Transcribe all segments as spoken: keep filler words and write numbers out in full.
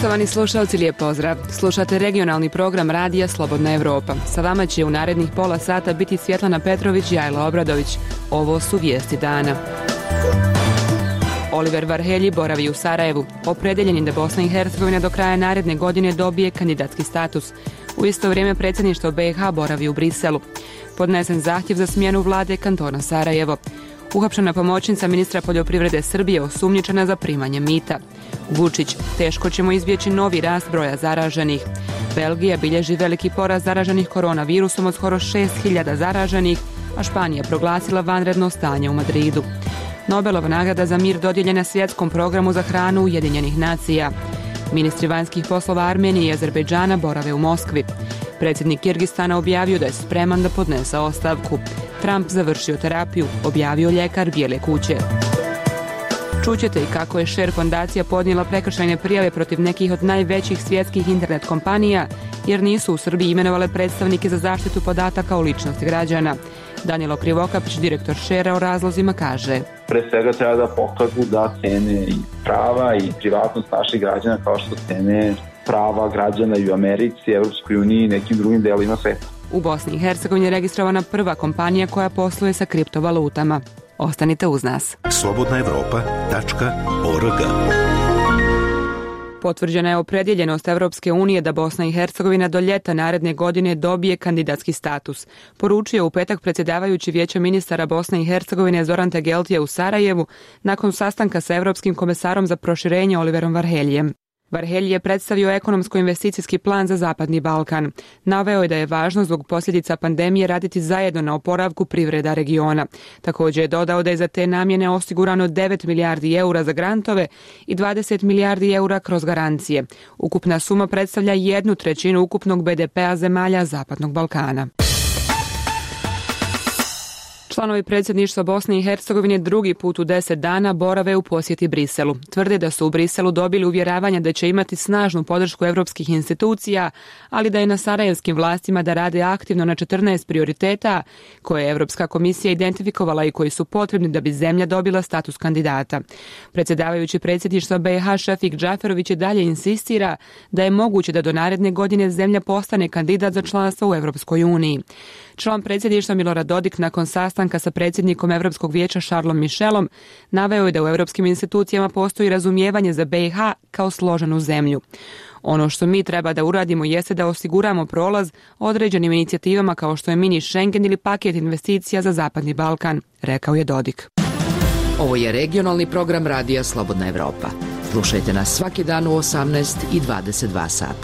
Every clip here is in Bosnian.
Poštovani slušalci, lijep pozdrav. Slušate regionalni program radija Slobodna Evropa. Sa vama će u narednih pola sata biti Svjetlana Petrović i Ajla Obradović. Ovo su vijesti dana. Oliver Varhelji boravi u Sarajevu. Opredjeljen je da Bosna i Hercegovina do kraja naredne godine dobije kandidatski status. U isto vrijeme predsjedništvo B i H boravi u Briselu. Podnesen zahtjev za smjenu vlade kantona Sarajevo. Uhapšena pomoćnica ministra poljoprivrede Srbije osumnjičena za primanje mita. Vučić, teško ćemo izbjeći novi rast broja zaraženih. Belgija bilježi veliki porast zaraženih koronavirusom od skoro šest hiljada zaraženih, a Španija proglasila vanredno stanje u Madridu. Nobelova nagrada za mir dodijeljena svjetskom programu za hranu Ujedinjenih nacija. Ministri vanjskih poslova Armenije i Azerbejdžana borave u Moskvi. Predsjednik Kirgistana objavio da je spreman da podnese ostavku. Trump završio terapiju, objavio ljekar Bijele kuće. Čućete i kako je Share fondacija podnijela prekršajne prijave protiv nekih od najvećih svjetskih internet kompanija, jer nisu u Srbiji imenovale predstavnike za zaštitu podataka o ličnosti građana. Danilo Krivokapić, direktor Share-a, o razlozima kaže: Pre svega treba da pokažu da cene i prava i privatnost naših građana kao što cene prava građana i u Americi, Evropskoj uniji i nekim drugim delovima sveta. U Bosni i Hercegovini je registrovana prva kompanija koja posluje sa kriptovalutama. Ostanite uz nas. slobodna evropa tačka org. Potvrđena je opredjeljenost Evropske unije da Bosna i Hercegovina do ljeta naredne godine dobije kandidatski status. Poručio u petak predsjedavajući Vijeća ministara Bosne i Hercegovine Zoran Tegeltija u Sarajevu nakon sastanka sa Evropskim komesarom za proširenje Oliverom Varheljijem. Varhelji je predstavio ekonomsko-investicijski plan za Zapadni Balkan. Naveo je da je važno zbog posljedica pandemije raditi zajedno na oporavku privreda regiona. Također je dodao da je za te namjene osigurano devet milijardi eura za grantove i dvadeset milijardi eura kroz garancije. Ukupna suma predstavlja jednu trećinu ukupnog be de pea zemalja Zapadnog Balkana. Članovi predsjedništva Bosne i Hercegovine drugi put u deset dana borave u posjeti Briselu. Tvrde da su u Briselu dobili uvjeravanja da će imati snažnu podršku evropskih institucija, ali da je na sarajevskim vlastima da rade aktivno na četrnaest prioriteta koje je Evropska komisija identifikovala i koji su potrebni da bi zemlja dobila status kandidata. Predsjedavajući predsjedništva be i ha Šefik Džaferović i dalje insistira da je moguće da do naredne godine zemlja postane kandidat za članstvo u Evropskoj uniji. Član predsjedništva Milorad Dodik nakon sastanka sa predsjednikom Evropskog vijeća Charlesom Michelom naveo je da u evropskim institucijama postoji razumijevanje za be i ha kao složenu zemlju. Ono što mi treba da uradimo jeste da osiguramo prolaz određenim inicijativama kao što je mini Schengen ili paket investicija za Zapadni Balkan, rekao je Dodik. Ovo je regionalni program radija Slobodna Evropa. Slušajte nas svaki dan u osamnaest i dvadeset dva sata.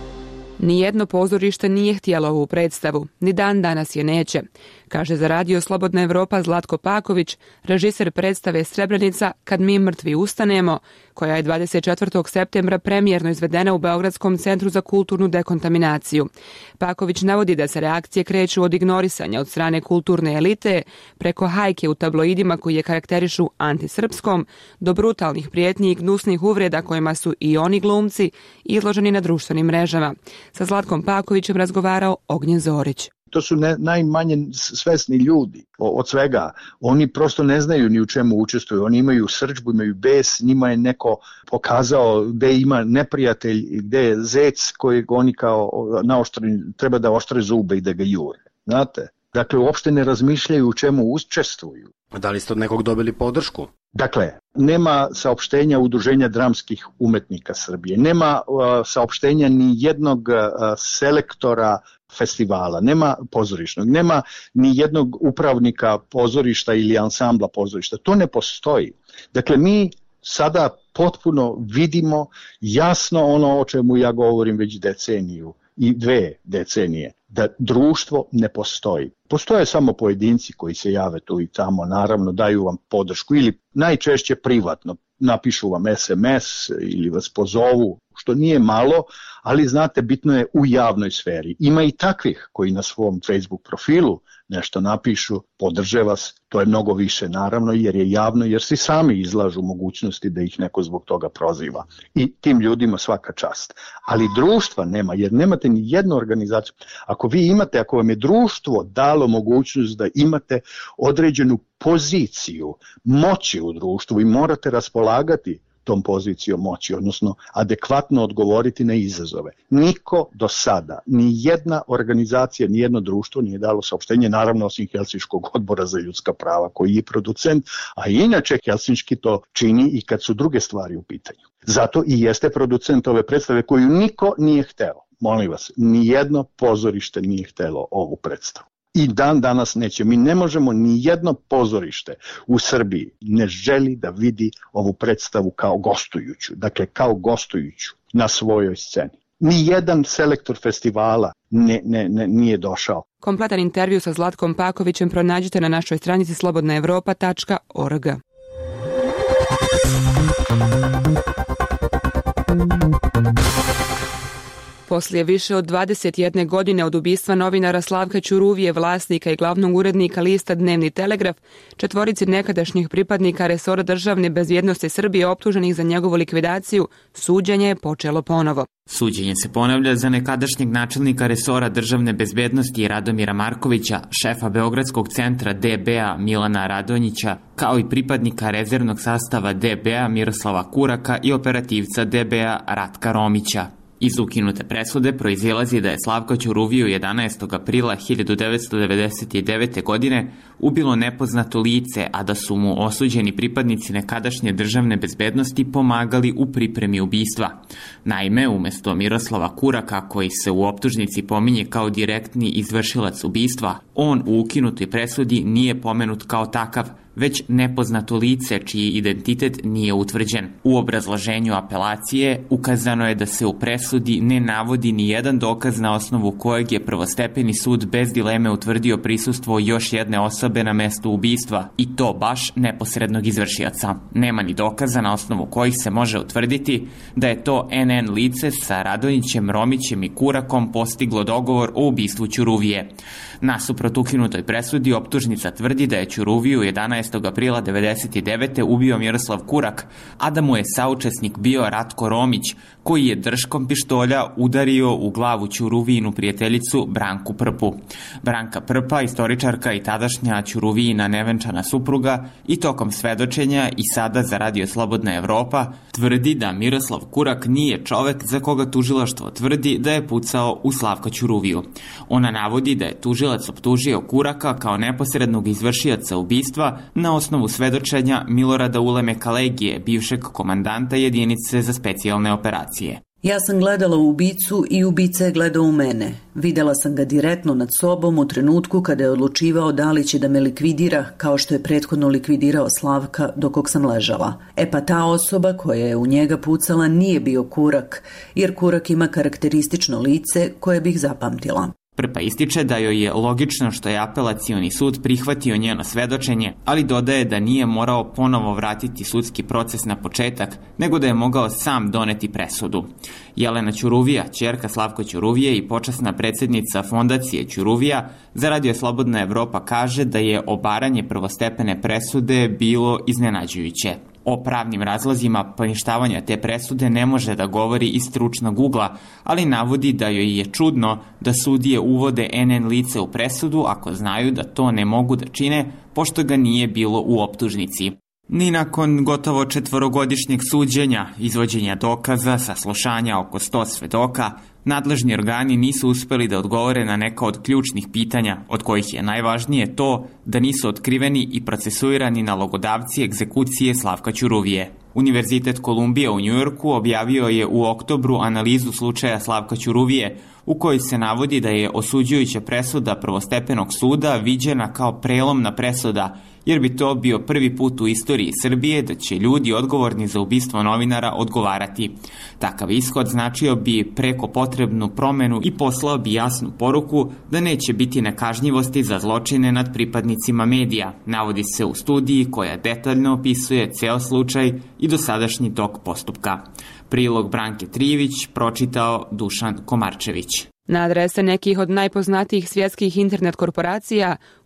Nijedno pozorište nije htjelo ovu predstavu, ni dan danas je neće, kaže za radio Slobodna Evropa Zlatko Paković, režiser predstave Srebrenica Kad mi mrtvi ustanemo, koja je dvadeset četvrtog septembra premijerno izvedena u Beogradskom centru za kulturnu dekontaminaciju. Paković navodi da se reakcije kreću od ignorisanja od strane kulturne elite, preko hajke u tabloidima koji je karakterišu antisrpskom, do brutalnih prijetnji i gnusnih uvreda kojima su i oni glumci izloženi na društvenim mrežama. Sa Zlatkom Pakovićem razgovarao Ognjen Zorić. To su ne, najmanje svesni ljudi od svega. Oni prosto ne znaju ni u čemu učestvuju. Oni imaju srdžbu, imaju bes, njima je neko pokazao gde ima neprijatelj, gde je zec kojeg oni kao naoštri, treba da oštre zube i da ga jure. Znate? Dakle, uopšte ne razmišljaju u čemu učestvuju. Da li ste od nekog dobili podršku? Dakle, nema saopštenja Udruženja dramskih umetnika Srbije, nema uh, saopštenja ni jednog uh, selektora festivala, nema pozorišnog, nema ni jednog upravnika pozorišta ili ansambla pozorišta. To ne postoji. Dakle, mi sada potpuno vidimo jasno ono o čemu ja govorim već deceniju i dve decenije, da društvo ne postoji. Postoje samo pojedinci koji se jave tu i tamo, naravno daju vam podršku ili najčešće privatno, napišu vam es em es ili vas pozovu, što nije malo, ali znate, bitno je u javnoj sferi. Ima i takvih koji na svom Facebook profilu nešto napišu, podrže vas, to je mnogo više naravno jer je javno, jer si sami izlažu mogućnosti da ih neko zbog toga proziva. I tim ljudima svaka čast. Ali društva nema, jer nemate ni jednu organizaciju. Ako vi imate, ako vam je društvo dalo mogućnost da imate određenu poziciju moći u društvu i morate raspolagati tom pozicijom moći, odnosno adekvatno odgovoriti na izazove. Niko do sada, ni jedna organizacija, ni jedno društvo nije dalo saopštenje, naravno osim Helsinškog odbora za ljudska prava koji je producent, a inače Helsinški to čini i kad su druge stvari u pitanju. Zato i jeste producent ove predstave koju niko nije hteo. Molim vas, ni jedno pozorište nije htelo ovu predstavu. I dan danas neće. Mi ne možemo, ni jedno pozorište u Srbiji ne želi da vidi ovu predstavu kao gostujuću, dakle kao gostujuću na svojoj sceni. Ni jedan selektor festivala ne, ne, ne, nije došao. Kompletan intervju sa Zlatkom Pakovićem pronađite na našoj stranici slobodna evropa tačka org. Poslije više od dvadeset jedne godine od ubistva novinara Slavka Ćuruvije, vlasnika i glavnog urednika lista Dnevni telegraf, četvorici nekadašnjih pripadnika resora državne bezbjednosti Srbije optuženih za njegovu likvidaciju, suđenje je počelo ponovo. Suđenje se ponavlja za nekadašnjeg načelnika resora državne bezbednosti Radomira Markovića, šefa Beogradskog centra D B A Milana Radonjića, kao i pripadnika rezervnog sastava D B A Miroslava Kuraka i operativca D B A Ratka Romića. Iz ukinute presude proizilazi da je Slavka Ćuruviju jedanaestog aprila hiljadu devetsto devedeset devete. godine ubilo nepoznato lice, a da su mu osuđeni pripadnici nekadašnje državne bezbednosti pomagali u pripremi ubistva. Naime, umesto Miroslava Kuraka, koji se u optužnici pominje kao direktni izvršilac ubistva, on u ukinutoj presudi nije pomenut kao takav, već nepoznato lice čiji identitet nije utvrđen. U obrazloženju apelacije ukazano je da se u presudi ne navodi ni jedan dokaz na osnovu kojeg je prvostepeni sud bez dileme utvrdio prisustvo još jedne osobe na mestu ubistva, i to baš neposrednog izvršioca. Nema ni dokaza na osnovu kojih se može utvrditi da je to en en lice sa Radonjićem, Romićem i Kurakom postiglo dogovor o ubistvu Ćuruvije. Nasuprot ukinutoj presudi, optužnica tvrdi da je Ćuruviju jedanaestog aprila devedeset devete. ubio Miroslav Kurak, a da mu je saučesnik bio Ratko Romić, koji je držkom pištolja udario u glavu Ćuruvijinu prijateljicu Branku Prpu. Branka Prpa, istoričarka i tadašnja Ćuruvijina nevenčana supruga, i tokom svedočenja i sada za Radio Slobodna Evropa tvrdi da Miroslav Kurak nije čovek za koga tužilaštvo tvrdi da je pucao u Slavka Ćuruviju. Ona navodi da je tužilac optužio Kuraka kao neposrednog izvršioca ubistva na osnovu svedočenja Milorada Uleme Kalegije, bivšeg komandanta jedinice za specijalne operacije. Ja sam gledala u ubicu i ubica je gledao u mene. Videla sam ga direktno nad sobom u trenutku kada je odlučivao da li će da me likvidira kao što je prethodno likvidirao Slavka dok sam ležala. E pa ta osoba koja je u njega pucala nije bio Kurak, jer Kurak ima karakteristično lice koje bih zapamtila. Prpa ističe da joj je logično što je apelacioni sud prihvatio njeno svedočenje, ali dodaje da nije morao ponovo vratiti sudski proces na početak, nego da je mogao sam doneti presudu. Jelena Ćuruvija, ćerka Slavka Ćuruvije i počasna predsjednica fondacije Ćuruvija, za Radio Slobodna Evropa kaže da je obaranje prvostepene presude bilo iznenađujuće. O pravnim razlozima poništavanja te presude ne može da govori iz stručnog ugla, ali navodi da joj je čudno da sudije uvode en en lice u presudu ako znaju da to ne mogu da čine, pošto ga nije bilo u optužnici. Ni nakon gotovo četvorogodišnjeg suđenja, izvođenja dokaza, saslušanja oko sto svedoka, nadležni organi nisu uspeli da odgovore na neka od ključnih pitanja, od kojih je najvažnije to da nisu otkriveni i procesuirani nalogodavci egzekucije Slavka Ćuruvije. Univerzitet Kolumbija u Njujorku objavio je u oktobru analizu slučaja Slavka Ćuruvije, u kojoj se navodi da je osuđujuća presuda prvostepenog suda viđena kao prelomna presuda, jer bi to bio prvi put u istoriji Srbije da će ljudi odgovorni za ubistvo novinara odgovarati. Takav ishod značio bi preko potrebnu promenu i poslao bi jasnu poruku da neće biti nekažnjivosti za zločine nad pripadnicima medija, navodi se u studiji koja detaljno opisuje ceo slučaj i dosadašnji tok postupka. Prilog Branke Trijević pročitao Dušan Komarčević. Na adrese nekih od najpoznatijih svjetskih internet korporacija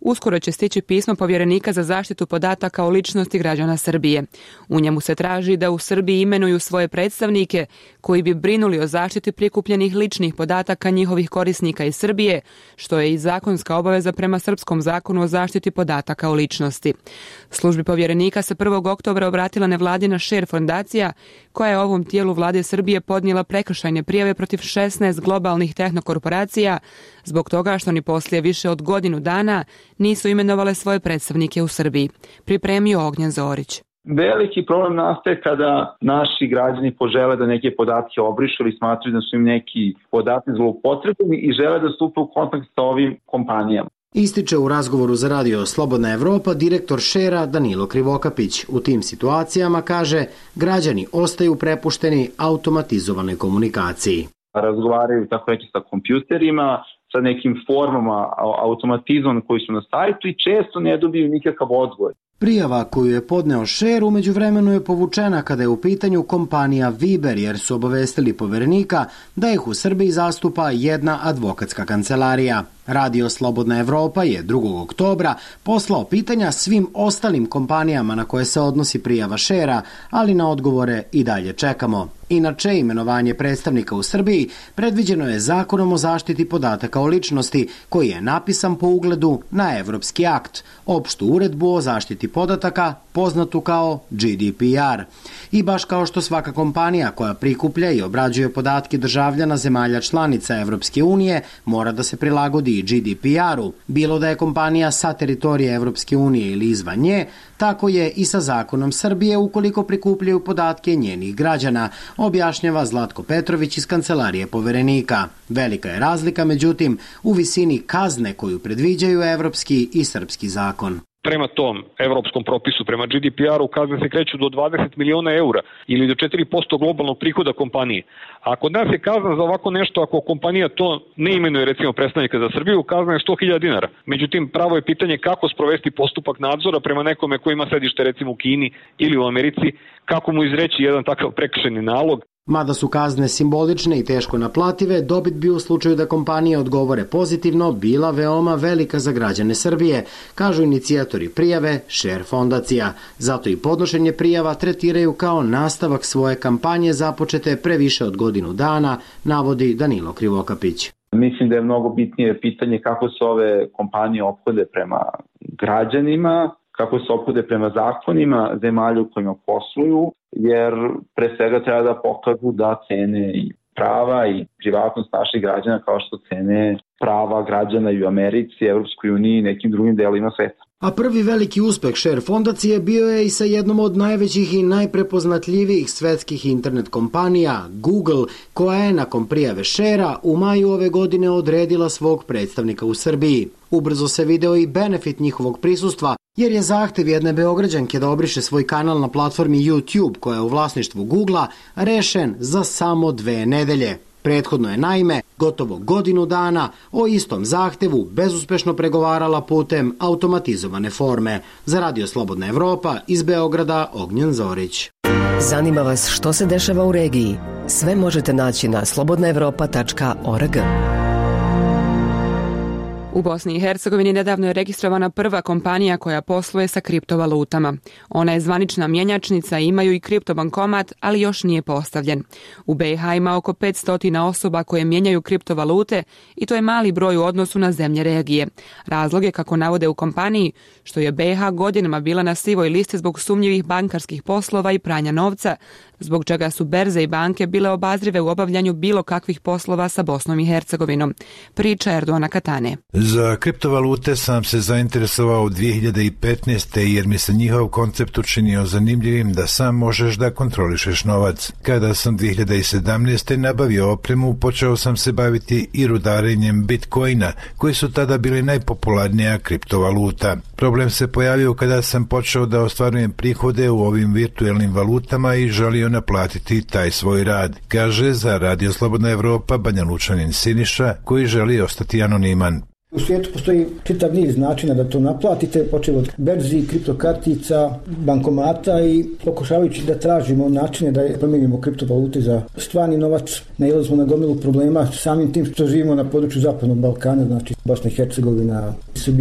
uskoro će stići pismo povjerenika za zaštitu podataka o ličnosti građana Srbije. U njemu se traži da u Srbiji imenuju svoje predstavnike koji bi brinuli o zaštiti prikupljenih ličnih podataka njihovih korisnika iz Srbije, što je i zakonska obaveza prema Srpskom zakonu o zaštiti podataka o ličnosti. Službi povjerenika se prvog oktobra obratila nevladina Share fondacija, koja je ovom tijelu vlade Srbije podnijela prekršajne prijave protiv šesnaest globalnih tehnokorporacija zbog toga što ni poslije više od godinu dana nisu imenovale svoje predstavnike u Srbiji. Pripremio Ognjen Zorić. Veliki problem nastaje kada naši građani požele da neke podatke obrišu ili smatraju da su im neki podaci zloupotrebljeni i žele da stupe u kontakt sa ovim kompanijama. Ističe u razgovoru za radio Slobodna Evropa direktor Share-a Danilo Krivokapić. U tim situacijama, kaže, građani ostaju prepušteni automatizovanoj komunikaciji. Razgovaraju tako reći sa kompjuterima, sa nekim formama automatizmom koji su na sajtu i često ne dobiju nikakav odgovor. Prijava koju je podneo Share u međuvremenu je povučena kada je u pitanju kompanija Viber, jer su obavestili poverenika da ih u Srbiji zastupa jedna advokatska kancelarija. Radio Slobodna Evropa je drugog oktobra poslao pitanja svim ostalim kompanijama na koje se odnosi prijava Share-a, ali na odgovore i dalje čekamo. Inače, imenovanje predstavnika u Srbiji predviđeno je Zakonom o zaštiti podataka o ličnosti, koji je napisan po ugledu na Evropski akt, opštu uredbu o zaštiti podataka, poznatu kao G D P R. I baš kao što svaka kompanija koja prikuplja i obrađuje podatke državljana zemalja članica Evropske unije mora da se prilagodi G D P R-u, bilo da je kompanija sa teritorije Evropske unije ili izvan nje, tako je i sa zakonom Srbije ukoliko prikupljaju podatke njenih građana, objašnjava Zlatko Petrović iz kancelarije poverenika. Velika je razlika, međutim, u visini kazne koju predviđaju evropski i srpski zakon. Prema tom evropskom propisu, prema G D P R-u, kazne se kreću do dvadeset miliona eura ili do četiri posto globalnog prihoda kompanije. A kod nas je kazna za ovako nešto, ako kompanija to ne imenuje, recimo predstavnika za Srbiju, kazna je sto hiljada dinara. Međutim, pravo je pitanje kako sprovesti postupak nadzora prema nekome koji ima sedište recimo u Kini ili u Americi, kako mu izreći jedan takav prekršajni nalog. Mada su kazne simbolične i teško naplative, dobit bi u slučaju da kompanije odgovore pozitivno bila veoma velika za građane Srbije, kažu inicijatori prijave Share fondacija. Zato i podnošenje prijava tretiraju kao nastavak svoje kampanje započete pre više od godinu dana, navodi Danilo Krivokapić. Mislim da je mnogo bitnije pitanje kako se ove kompanije ophode prema građanima, kako se ophode prema zakonima zemalja u kojima posluju, jer pre svega treba da pokažu da cene i prava i privatnost naših građana kao što cene prava građana i u Americi, Evropskoj uniji i nekim drugim delima sveta. A prvi veliki uspeh Share fondacije bio je i sa jednom od najvećih i najprepoznatljivijih svetskih internet kompanija, Google, koja je nakon prijave Share-a u maju ove godine odredila svog predstavnika u Srbiji. Ubrzo se video i benefit njihovog prisustva, jer je zahtev jedne Beograđanke da obriše svoj kanal na platformi YouTube, koja je u vlasništvu Googlea, rešen za samo dve nedelje. Prethodno je naime gotovo godinu dana o istom zahtevu bezuspešno pregovarala putem automatizovane forme. Za Radio Slobodna Evropa iz Beograda, Ognjen Zorić. Zanima vas što se dešava u regiji? Sve možete naći na slobodna evropa tačka org. U Bosni i Hercegovini nedavno je registrovana prva kompanija koja posluje sa kriptovalutama. Ona je zvanična mjenjačnica i imaju i kriptobankomat, ali još nije postavljen. U B i H ima oko petsto osoba koje mijenjaju kriptovalute i to je mali broj u odnosu na zemlje regije. Razlog je, kako navode u kompaniji, što je B i H godinama bila na sivoj listi zbog sumnjivih bankarskih poslova i pranja novca, zbog čega su berze i banke bile obazrive u obavljanju bilo kakvih poslova sa Bosnom i Hercegovinom. Priča Erdoana Katane. Za kriptovalute sam se zainteresovao dvije hiljade petnaeste. jer mi se njihov koncept učinio zanimljivim da sam možeš da kontrolišeš novac. Kada sam dvije hiljade sedamnaeste. nabavio opremu, počeo sam se baviti i rudarenjem Bitcoina, koji su tada bili najpopularnija kriptovaluta. Problem se pojavio kada sam počeo da ostvarujem prihode u ovim virtuelnim valutama i želio naplatiti taj svoj rad, kaže za Radio Slobodna Evropa Banja Lučanin Siniša, koji želi ostati anoniman. U svijetu postoji čitav niz načina da to naplatite, počeo od berzi, kriptokartica, bankomata, i pokušavajući da tražimo načine da promijenimo kriptovalute za stvarni novac, nailazimo na gomilu problema samim tim što živimo na području Zapadnog Balkana, znači Bosna i Hercegovina, Srbija.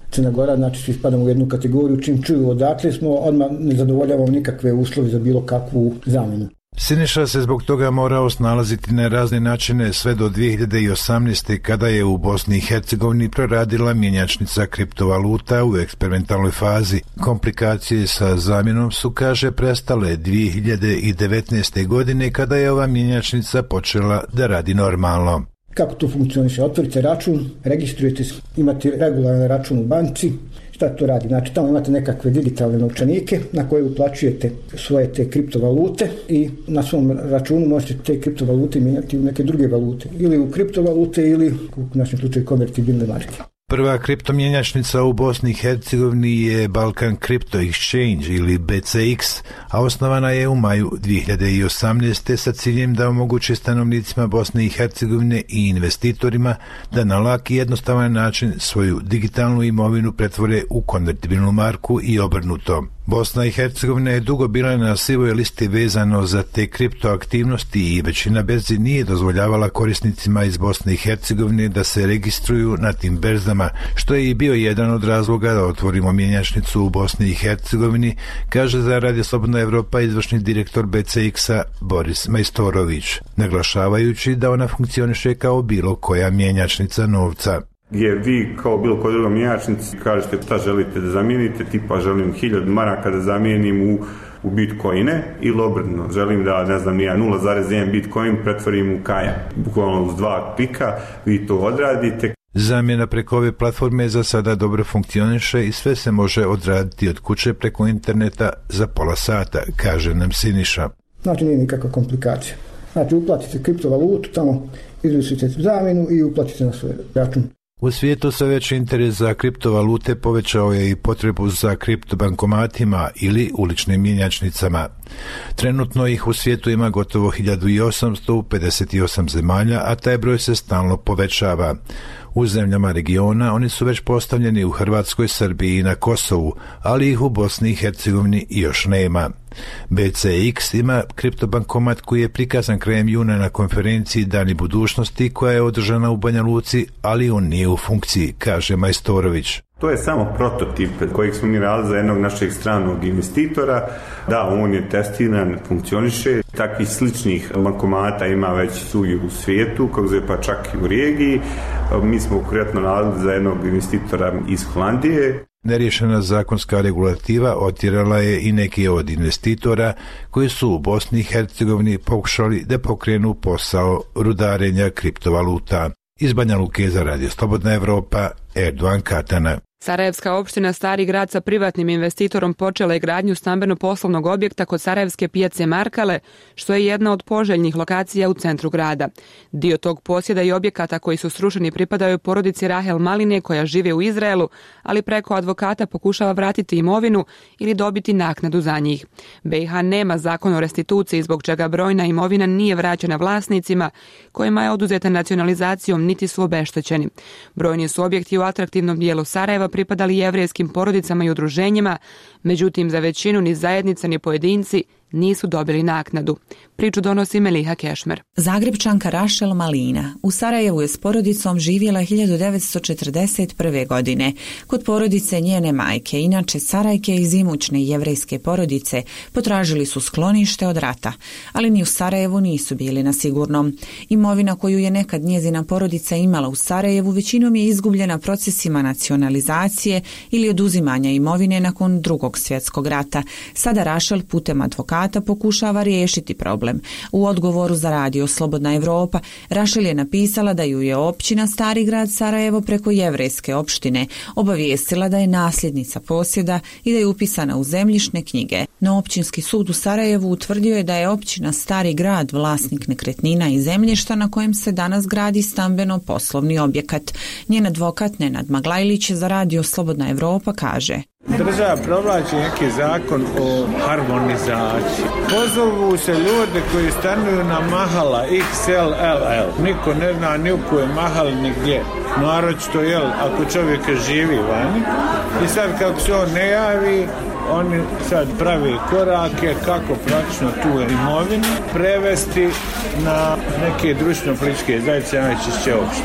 Crna Gora, znači svi spadamo u jednu kategoriju, čim čuju odakle smo, odmah ne zadovoljavamo nikakve uslove za bilo kakvu zamjenu. Siniša se zbog toga morao snalaziti na razne načine sve do dvije hiljade osamnaeste. kada je u Bosni i Hercegovini proradila mjenjačnica kriptovaluta u eksperimentalnoj fazi. Komplikacije sa zamjenom su, kaže, prestale dvije hiljade devetnaeste. godine kada je ova mjenjačnica počela da radi normalno. Kako to funkcioniše? Otvorite račun, registrujete se, imate regularan račun u banci. Šta to radi? Znači tamo imate nekakve digitalne novčanike na koje uplaćujete svoje te kriptovalute i na svom računu možete te kriptovalute mijenjati u neke druge valute. Ili u kriptovalute ili u našem slučaju konvertibilne marke. Prva kriptomjenjačnica u Bosni i Hercegovini je Balkan Crypto Exchange ili B C X, a osnovana je u maju dvije hiljade osamnaeste. sa ciljem da omogući stanovnicima Bosne i Hercegovine i investitorima da na lak i jednostavan način svoju digitalnu imovinu pretvore u konvertibilnu marku i obrnuto. Bosna i Hercegovina je dugo bila na sivoj listi vezano za te kriptoaktivnosti i većina berzi nije dozvoljavala korisnicima iz Bosne i Hercegovine da se registruju na tim berzama, što je i bio jedan od razloga da otvorimo mjenjačnicu u Bosni i Hercegovini, kaže za Radio Slobodna Evropa izvršni direktor B C X-a Boris Majstorović, naglašavajući da ona funkcioniše kao bilo koja mjenjačnica novca. Gdje vi kao bilo koja druga mjenjačnica kažete šta želite da zamijenite, tipa želim hiljadu maraka da zamijenim u, u bitcoine ili obrnuto, želim da ne znam ja nula zarez jedan bitcoin pretvorim u kaja. Bukvalno uz dva klika vi to odradite. Zamjena preko ove platforme za sada dobro funkcioniše i sve se može odraditi od kuće preko interneta za pola sata, kaže nam Siniša. Znači nije nikakva komplikacija. Znači uplatite kriptovalutu, tamo izvršite zamjenu i uplatite na svoj račun. U svijetu sve veći interes za kriptovalute povećao je i potrebu za kriptobankomatima ili uličnim mjenjačnicama. Trenutno ih u svijetu ima gotovo hiljadu osamsto u pedeset osam zemalja, a taj broj se stalno povećava. U zemljama regiona oni su već postavljeni u Hrvatskoj, Srbiji i na Kosovu, ali ih u Bosni i Hercegovini još nema. B C X ima kriptobankomat koji je prikazan krajem juna na konferenciji Dani budućnosti koja je održana u Banja Luci, ali on nije u funkciji, kaže Majstorović. To je samo prototip kojeg smo mi radili za jednog našeg stranog investitora. Da, on je testiran, funkcioniše. Takvih sličnih bankomata ima već svugdje u svijetu, kako zove pa čak i u regiji. Mi smo konkretno radili za jednog investitora iz Holandije. Neriješena zakonska regulativa otjerala je i neke od investitora koji su u Bosni i Hercegovini pokušali da pokrenu posao rudarenja kriptovaluta. Iz Banja Luke za Radio Slobodna Evropa, Erdogan Katana. Sarajevska opština Stari grad sa privatnim investitorom počela je gradnju stambeno-poslovnog objekta kod Sarajevske pijace Markale, što je jedna od poželjnih lokacija u centru grada. Dio tog posjeda i objekata koji su srušeni pripadaju porodici Rahel Maline koja žive u Izraelu, ali preko advokata pokušava vratiti imovinu ili dobiti naknadu za njih. B i H nema zakon o restituciji zbog čega brojna imovina nije vraćena vlasnicima kojima je oduzeta nacionalizacijom niti su obeštećeni. Brojni su objekti u atraktivnom dijelu Sarajeva pripadali jevrejskim porodicama i udruženjima, međutim za većinu ni zajednica ni pojedinci nisu dobili naknadu. Priču donosi Meliha Kešmer. Zagrebčanka Rahel Malina u Sarajevu je s porodicom živjela hiljadu devetsto četrdeset prve. godine. Kod porodice njene majke, inače Sarajke iz imućne jevrejske porodice, potražili su sklonište od rata, ali ni u Sarajevu nisu bili na sigurnom. Imovina koju je nekad njezina porodica imala u Sarajevu većinom je izgubljena procesima nacionalizacije ili oduzimanja imovine nakon drugog svjetskog rata. Sada Rahel putem advokata pokušava riješiti problem. U odgovoru za Radio Slobodna Evropa, Rahel je napisala da ju je općina Stari grad Sarajevo preko jevrejske opštine obavijestila da je nasljednica posjeda i da je upisana u zemljišne knjige. No općinski sud u Sarajevu utvrdio je da je općina Stari grad vlasnik nekretnina i zemljišta na kojem se danas gradi stambeno-poslovni objekat. Njen advokat Nenad Maglajlić za Radio Slobodna Evropa kaže: Država provlači neki zakon o harmonizaciji. Pozovu se ljudi koji stanuju na mahala X L L L. Niko ne zna ni u koje mahal ni gdje. Naročito, jel, ako čovjek živi vani. I sad kako se on ne javi, oni sad pravi korake kako praktično tu imovinu prevesti na neke društveno-političke zajednice, najčešće opštine.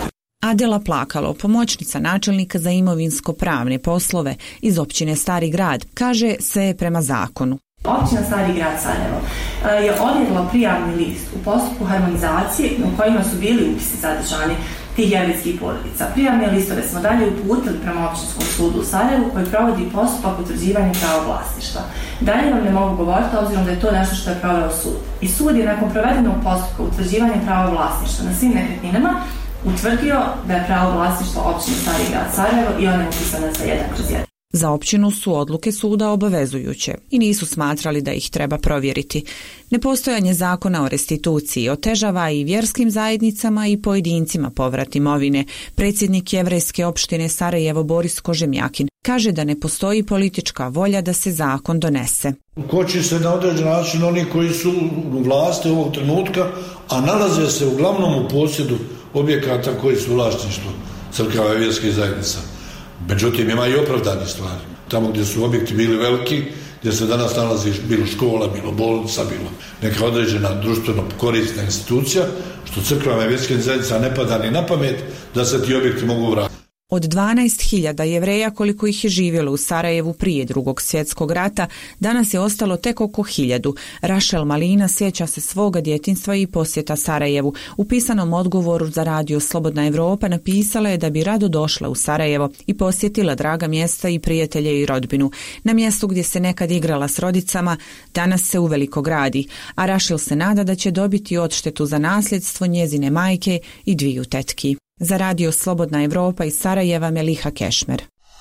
Adela Plakalo, pomoćnica načelnika za imovinsko-pravne poslove iz općine Stari Grad, kaže sve je prema zakonu. Općina Stari Grad Sarajevo je odredila prijavni list u postupku harmonizacije u kojima su bili upisi sadržani tih jevrejskih porodica. Prijavne listove smo dalje uputili prema općinskom sudu u Sarajevu koji provodi postupak utvrđivanja prava vlasništva. Dalje vam ne mogu govoriti obzirom da je to nešto što je proveo sud. I sud je nakon provedenog postupka utvrđivanja prava vlasništva na svim nekretninama utvrdio da je pravo vlasništva općine Stari Grad Sarajevo i ona je upisana za jedan kroz jedan. Za općinu su odluke suda obavezujuće i nisu smatrali da ih treba provjeriti. Nepostojanje zakona o restituciji otežava i vjerskim zajednicama i pojedincima povrat imovine. Predsjednik jevrejske opštine Sarajevo Boris Kožemjakin kaže da ne postoji politička volja da se zakon donese. Koči se na određen način oni koji su u vlasti ovog trenutka, a nalaze se uglavnom u posjedu objekata koji su vlasništvo crkava i vjerskih zajednica. Međutim, ima i opravdani stvari. Tamo gdje su objekti bili veliki, gdje se danas nalazi bilo škola, bilo bolnica, bilo neka određena društveno korisna institucija, što crkvama i vjerskim zajednica ne pada ni na pamet da se ti objekti mogu vratiti. Od dvanaest hiljada Jevreja koliko ih je živjelo u Sarajevu prije drugog svjetskog rata, danas je ostalo tek oko hiljadu. Rašel Malina sjeća se svoga djetinjstva i posjeta Sarajevu. U pisanom odgovoru za radio Slobodna Evropa napisala je da bi rado došla u Sarajevo i posjetila draga mjesta i prijatelje i rodbinu. Na mjestu gdje se nekad igrala s rodicama, danas se uveliko gradi, a Rašel se nada da će dobiti odštetu za nasljedstvo njezine majke i dviju tetki. Za radio Slobodna Evropa iz Sarajeva Meliha Kešmer.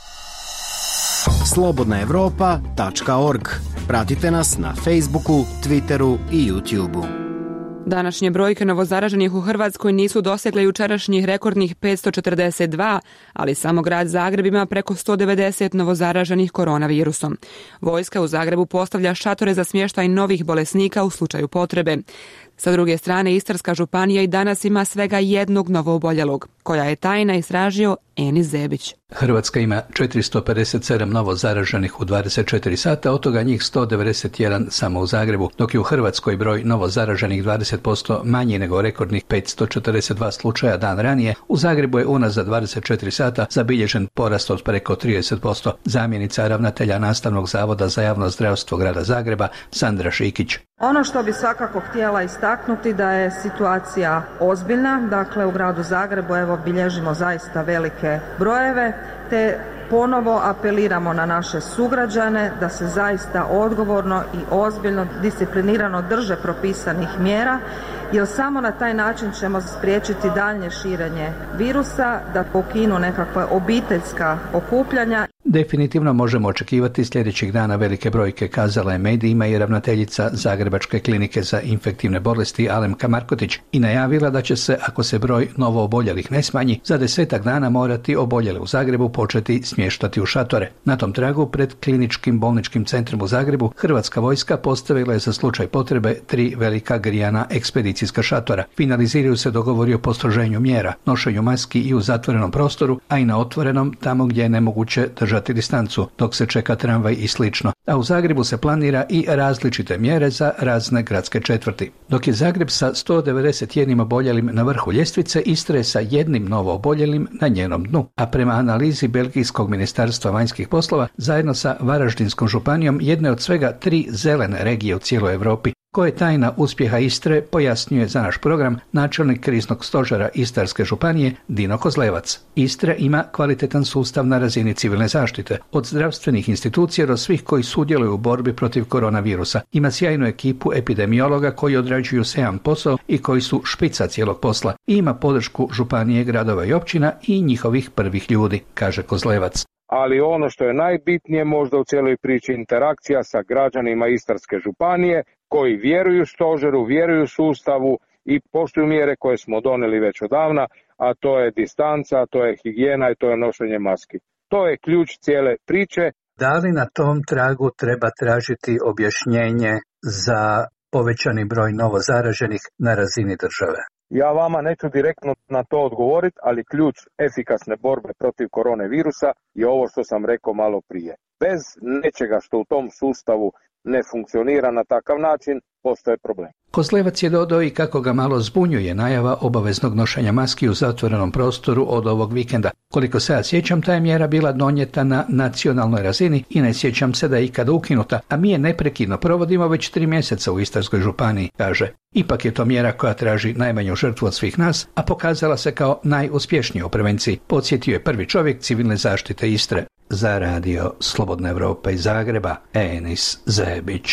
slobodna evropa tačka org. Pratite nas na Facebooku, Twitteru i YouTubeu. Današnje brojke novozaraženih u Hrvatskoj nisu dosegle jučerašnjih rekordnih petsto četrdeset dva, ali samo grad Zagreb ima preko sto devedeset novozaraženih koronavirusom. Vojska u Zagrebu postavlja šatore za smještaj novih bolesnika u slučaju potrebe. Sa druge strane, Istarska županija i danas ima svega jednog novooboljelog, koja je tajna istražio Enis Zebić. Hrvatska ima četiristo pedeset sedam novo zaraženih u dvadeset četiri sata, od toga njih sto devedeset jedan samo u Zagrebu, dok je u Hrvatskoj broj novo zaraženih dvadeset posto manji nego rekordnih petsto četrdeset dva slučaja dan ranije. U Zagrebu je unazad dvadeset četiri sata zabilježen porast od preko trideset posto. Zamjenica ravnatelja Nastavnog zavoda za javno zdravstvo grada Zagreba Sandra Šikić. Ono što bi svakako htjela istaknuti da je situacija ozbiljna, dakle u gradu Zagrebu evo bilježimo zaista velike brojeve, te ponovo apeliramo na naše sugrađane da se zaista odgovorno i ozbiljno, disciplinirano drže propisanih mjera, jer samo na taj način ćemo spriječiti daljnje širenje virusa, da pokinu nekakva obiteljska okupljanja. Definitivno možemo očekivati sljedećih dana velike brojke, kazala je medijima i ravnateljica Zagrebačke klinike za infektivne bolesti Alemka Markotić i najavila da će se, ako se broj novo oboljelih ne smanji, za desetak dana morati oboljele u Zagrebu početi smještati u šatore. Na tom tragu pred kliničkim bolničkim centrom u Zagrebu Hrvatska vojska postavila je za slučaj potrebe tri velika grijana ekspedicijska šatora. Finaliziraju se dogovori o postroženju mjera, nošenju maski i u zatvorenom prostoru, a i na otvorenom tamo gdje je nemoguće držati distancu, dok se čeka tramvaj i slično. A u Zagrebu se planira i različite mjere za razne gradske četvrti. Dok je Zagreb sa sto devedeset jedan oboljelim na vrhu ljestvice, Istra je sa jednim novo oboljelim na njenom dnu. A prema analizi Belgijskog ministarstva vanjskih poslova, zajedno sa Varaždinskom županijom, jedne od svega tri zelene regije u cijeloj Europi. Ko je tajna uspjeha Istre, pojasnjuje za naš program načelnik kriznog stožera Istarske županije Dino Kozlevac. Istra ima kvalitetan sustav na razini civilne zaštite, od zdravstvenih institucija do svih koji sudjeluju u borbi protiv koronavirusa. Ima sjajnu ekipu epidemiologa koji odrađuju sjajan posao i koji su špica cijelog posla. I ima podršku županije, gradova i općina i njihovih prvih ljudi, kaže Kozlevac. Ali ono što je najbitnije možda u cijeloj priči, interakcija sa građanima Istarske županije koji vjeruju stožeru, vjeruju sustavu i poštuju mjere koje smo donijeli već odavna, a to je distanca, to je higijena i to je nošenje maski. To je ključ cijele priče. Da li na tom tragu treba tražiti objašnjenje za povećani broj novozaraženih na razini države? Ja vama neću direktno na to odgovoriti, ali ključ efikasne borbe protiv koronavirusa je ovo što sam rekao malo prije. Bez nečega što u tom sustavu ne funkcionira na takav način, postoje problem. Kozlevac je dodao i kako ga malo zbunjuje najava obaveznog nošenja maski u zatvorenom prostoru od ovog vikenda. Koliko se ja sjećam, ta je mjera bila donijeta na nacionalnoj razini i ne sjećam se da je ikada ukinuta, a mi je neprekidno provodimo već tri mjeseca u Istarskoj županiji, kaže. Ipak je to mjera koja traži najmanju žrtvu od svih nas, a pokazala se kao najuspješnija u prevenciji, podsjetio je prvi čovjek civilne zaštite Istre. Za radio Slobodna Evropa iz Zagreba, Enis Zebić.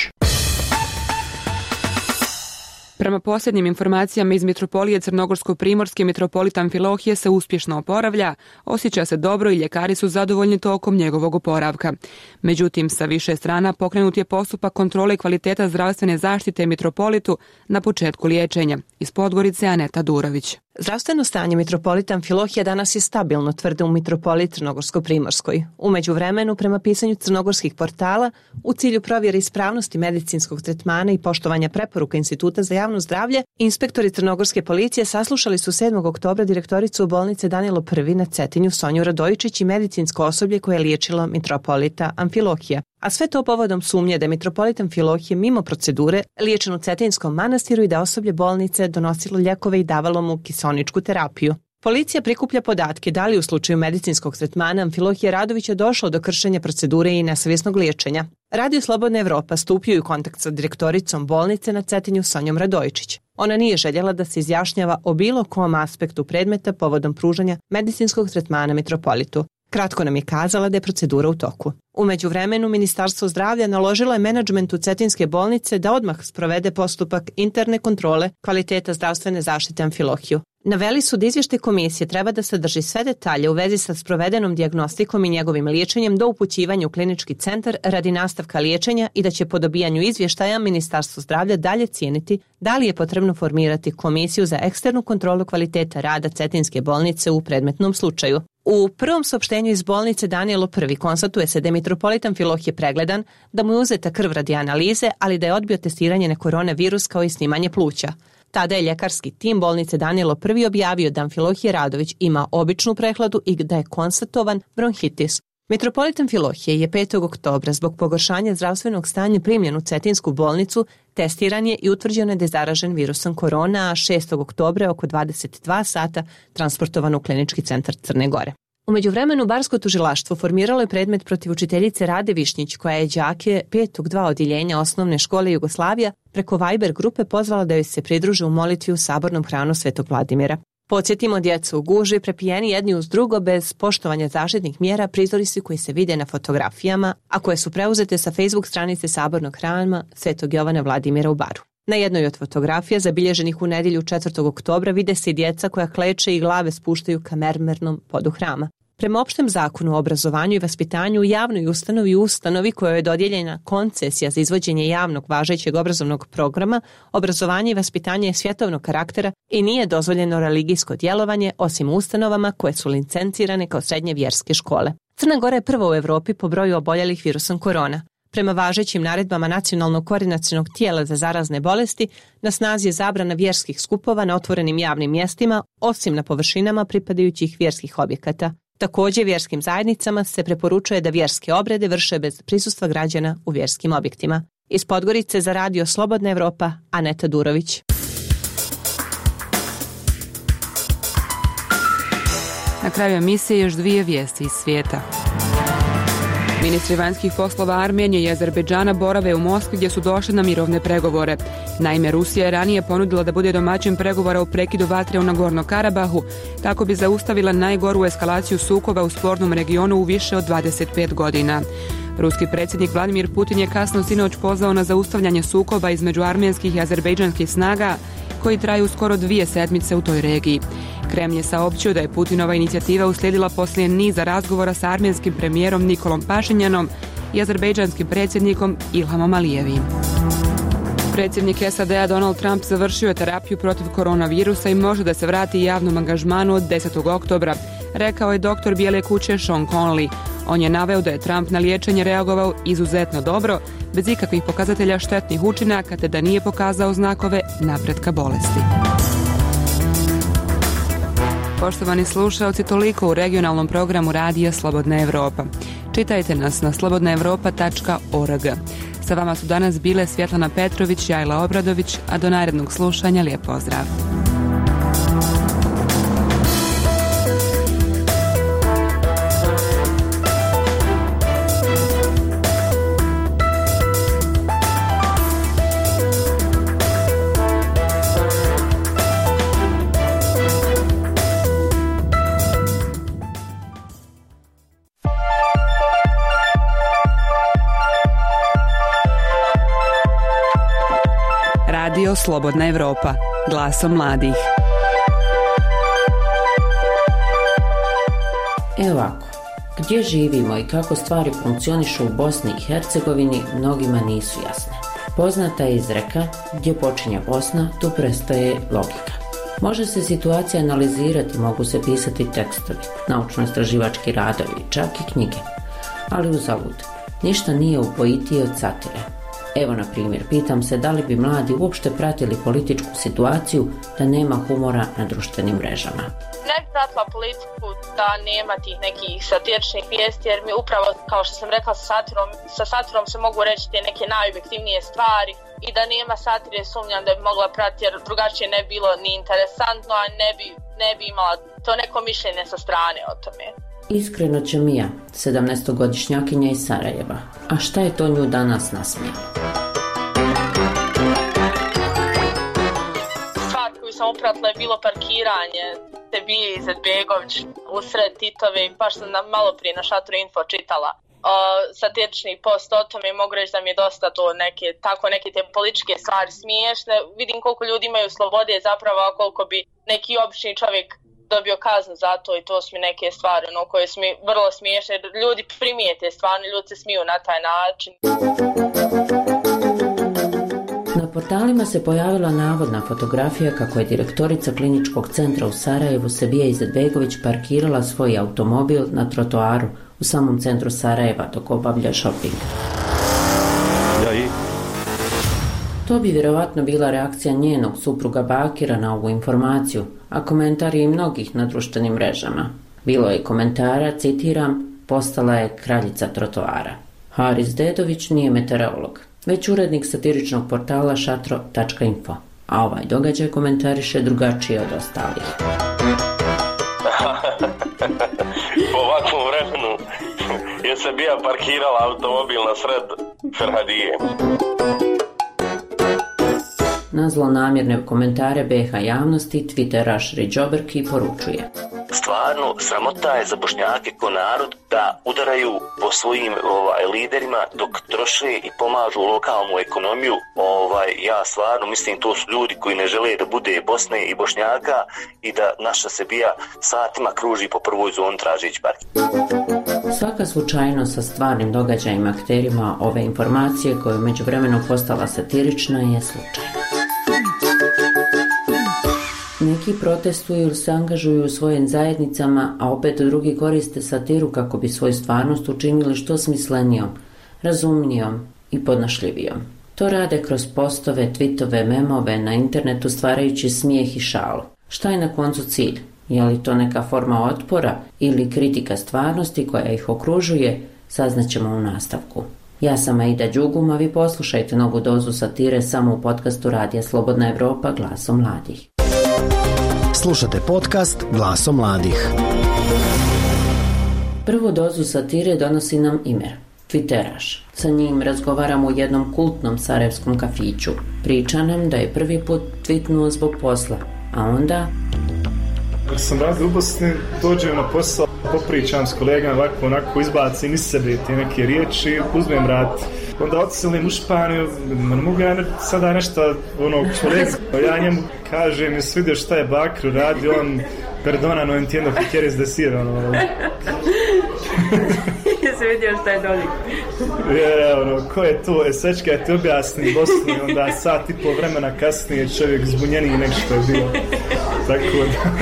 Prema posljednjim informacijama iz Mitropolije Crnogorsko-Primorske, mitropolit Amfilohije se uspješno oporavlja, osjeća se dobro i ljekari su zadovoljni tokom njegovog oporavka. Međutim, sa više strana pokrenut je postupak kontrole kvaliteta zdravstvene zaštite mitropolitu na početku liječenja. Iz Podgorice Aneta Durović. Zdravstveno stanje mitropolita Amfilohija danas je stabilno, tvrde u mitropoliji Crnogorsko-Primorskoj. U međuvremenu, prema pisanju crnogorskih portala, u cilju provjere ispravnosti medicinskog tretmana i poštovanja preporuka Instituta za javno zdravlje, inspektori crnogorske policije saslušali su sedmog oktobra direktoricu bolnice Danilo Prvi na Cetinju Sonju Radojičić i medicinsko osoblje koje je liječilo mitropolita Amfilohija. A sve to povodom sumnje da je mitropolit Amfilohije mimo procedure liječen u Cetinskom manastiru i da osoblje bolnice donosilo lijekove i davalo mu kiseoničku terapiju. Policija prikuplja podatke da li u slučaju medicinskog tretmana Amfilohije Radovića došlo do kršenja procedure i nesavjesnog liječenja. Radio Slobodna Evropa stupio je u kontakt sa direktoricom bolnice na Cetinju Sonjom Radojičić. Ona nije željela da se izjašnjava o bilo kom aspektu predmeta povodom pružanja medicinskog tretmana mitropolitu. Kratko nam je kazala da je procedura u toku. U međuvremenu, Ministarstvo zdravlja naložilo je menadžmentu Cetinske bolnice da odmah sprovede postupak interne kontrole kvaliteta zdravstvene zaštite Amfilohiju. Naveli su da izvještaj komisije treba da sadrži sve detalje u vezi sa sprovedenom dijagnostikom i njegovim liječenjem do upućivanja u klinički centar radi nastavka liječenja i da će po dobijanju izvještaja Ministarstvo zdravlja dalje cijeniti da li je potrebno formirati komisiju za eksternu kontrolu kvaliteta rada Cetinske bolnice u predmetnom slučaju. U prvom saopštenju iz bolnice Danilo Prvi konstatuje se da je mitropolit Amfilohije pregledan, da mu je uzeta krv radi analize, ali da je odbio testiranje na koronavirus kao i snimanje pluća. Tada je ljekarski tim bolnice Danilo Prvi objavio da Amfilohije Radović ima običnu prehladu i da je konstatovan bronhitis. Mitropolit Amfilohije je petog oktobra zbog pogoršanja zdravstvenog stanja primljen u Cetinsku bolnicu, testiran je i utvrđeno je da je zaražen virusom korona, a šestog oktobra oko dvadeset dva sata transportovan u klinički centar Crne Gore. U međuvremenu Barsko tužilaštvo formiralo je predmet protiv učiteljice Rade Višnjić, koja je đake petog dva odjeljenja osnovne škole Jugoslavija preko Viber grupe pozvala da joj se pridruže u molitvi u sabornom hranu Svetog Vladimira. Podsjetimo, djecu u gužvi prepijeni jedni uz drugo bez poštovanja zaštitnih mjera, prizori su koji se vide na fotografijama, a koje su preuzete sa Facebook stranice sabornog hrama Svetog Jovana Vladimira u Baru. Na jednoj od fotografija, zabilježenih u nedjelju četvrtog oktobra, vide se i djeca koja kleče i glave spuštaju ka mermernom podu hrama. Prema opštem zakonu o obrazovanju i vaspitanju u javnoj ustanovi i ustanovi kojoj je dodijeljena koncesija za izvođenje javnog važećeg obrazovnog programa, obrazovanje i vaspitanje je svjetovnog karaktera i nije dozvoljeno religijsko djelovanje osim ustanovama koje su licencirane kao srednje vjerske škole. Crna Gora je prva u Evropi po broju oboljelih virusom korona. Prema važećim naredbama Nacionalnog koordinacionog tijela za zarazne bolesti, na snazi je zabrana vjerskih skupova na otvorenim javnim mjestima, osim na površinama pripadajućih vjerskih objekata. Također, vjerskim zajednicama se preporučuje da vjerske obrede vrše bez prisustva građana u vjerskim objektima. Iz Podgorice za radio Slobodna Evropa, Aneta Durović. Na kraju emisije još dvije vijesti iz svijeta. Ministri vanjskih poslova Armenije i Azerbejdžana borave u Moskvi gdje su došli na mirovne pregovore. Naime, Rusija je ranije ponudila da bude domaćin pregovora o prekidu vatre u Nagorno Karabahu, tako bi zaustavila najgoru eskalaciju sukoba u spornom regionu u više od dvadeset pet godina. Ruski predsjednik Vladimir Putin je kasno sinoć pozvao na zaustavljanje sukoba između armenskih i azerbejdžanskih snaga koji traju skoro dvije sedmice u toj regiji. Kremlj je saopćio da je Putinova inicijativa uslijedila poslije niza razgovora sa armenskim premijerom Nikolom Pašinjanom i azerbejdžanskim predsjednikom Ilhamom Alijevim. Predsjednik S A D-a Donald Trump završio je terapiju protiv koronavirusa i može da se vrati javnom angažmanu od desetog oktobra, rekao je doktor Bijele kuće Sean Conley. On je naveo da je Trump na liječenje reagovao izuzetno dobro, bez ikakvih pokazatelja štetnih učinaka, te da nije pokazao znakove napretka bolesti. Poštovani slušalci, toliko u regionalnom programu Radija Slobodna Evropa. Čitajte nas na slobodna evropa tačka org. Sa vama su danas bile Svjetlana Petrović i Ajla Obradović, a do narednog slušanja lijep pozdrav. Radio Slobodna Evropa, glasom mladih. Evo ovako, gdje živimo i kako stvari funkcionišu u Bosni i Hercegovini mnogima nisu jasne. Poznata je izreka, gdje počinje Bosna, tu prestaje logika. Može se situacija analizirati, mogu se pisati tekstovi, naučno-istraživački radovi, čak i knjige. Ali uzalud, ništa nije upojitije od satire. Evo, na primjer, pitam se da li bi mladi uopšte pratili političku situaciju da nema humora na društvenim mrežama. Ne bi pratila politiku da nema tih nekih satiričnih vijesti, jer mi upravo, kao što sam rekla, sa satirom, sa satirom se mogu reći te neke najobjektivnije stvari i da nema satire sumnjam da bi mogla pratiti, jer drugačije ne bi bilo ni interesantno, a ne bi, ne bi imala to neko mišljenje sa strane o tome. Iskreno će Mija, sedamnaestogodišnjakinja iz Sarajeva. A šta je to nju danas nasmije? Stvar koju sam upratila je bilo parkiranje Sebije Izetbegović usred Titove, baš sam malo prije na Šatru Info čitala. O, satirični post o tome, mogu reći da mi je dosta to neke, tako neke te političke stvari smiješne. Vidim koliko ljudi imaju slobode zapravo, a koliko bi neki obični čovjek dobio kaznu za to, i to su mi neke stvari no, koje su mi vrlo smiješne. Ljudi primijete stvarno, ljudi se smiju na taj način. Na portalima se pojavila navodna fotografija kako je direktorica kliničkog centra u Sarajevu Sebija Izetbegović parkirala svoj automobil na trotoaru u samom centru Sarajeva dok obavlja shopping. Ja i... To bi vjerovatno bila reakcija njenog supruga Bakira na ovu informaciju, a komentari i mnogih na društvenim mrežama. Bilo je komentara, citiram, postala je kraljica trotoara. Haris Dedović nije meteorolog, već urednik satiričnog portala šatro tačka info, a ovaj događaj komentariše drugačije od ostalih. Po ovakvom vremenu je se bija parkirala automobil na sred Ferhadije. Na zlonamjerne komentare be ha javnosti Twitteraš Riđoberki poručuje: Stvarno, sramota je za Bošnjake ko narod da udaraju po svojim ovaj, liderima dok troše i pomažu lokalnu ekonomiju. Ovaj, ja stvarno mislim to su ljudi koji ne žele da bude Bosne i Bošnjaka i da naša Sebija satima kruži po prvoj zoni tražeći parking. Svaka slučajnost sa stvarnim događajima akterima ove informacije koja je među vremenom postala satirična je slučajna. Neki protestuju ili se angažuju u svojim zajednicama, a opet drugi koriste satiru kako bi svoju stvarnost učinili što smislenijom, razumnijom i podnošljivijom. To rade kroz postove, tweetove, memove na internetu stvarajući smijeh i šalu. Šta je na koncu cilj? Je li to neka forma otpora ili kritika stvarnosti koja ih okružuje? Saznaćemo u nastavku. Ja sam Aida Đugum, a vi poslušajte novu dozu satire samo u podcastu Radija Slobodna Evropa, glasom mladih. Slušate podcast Glasom mladih. Prvu dozu satire donosi nam Imer, Twitteraš. Sa njim razgovaramo u jednom kultnom sarajevskom kafiću. Priča nam da je prvi put tweetnuo zbog posla, a onda... Kad sam radio u Bosni, dođem na posao, popričam s kolegama, ovako onako izbacim iz sebe te neke riječi, uzmem rad. Onda odselim u Španiju, ne mogu ja ne, sada nešto ono kolega, ja njemu kažem, mi se vidio šta je Bakru radi, on perdona, no entiendo que quieres decir, ono. Jesi vidio šta je dolje? Je, ono, ko je to, e sad kad ti objasni Bosni, onda sat i pol vremena kasnije čovjek zbunjeniji nek što je bilo. Tako da...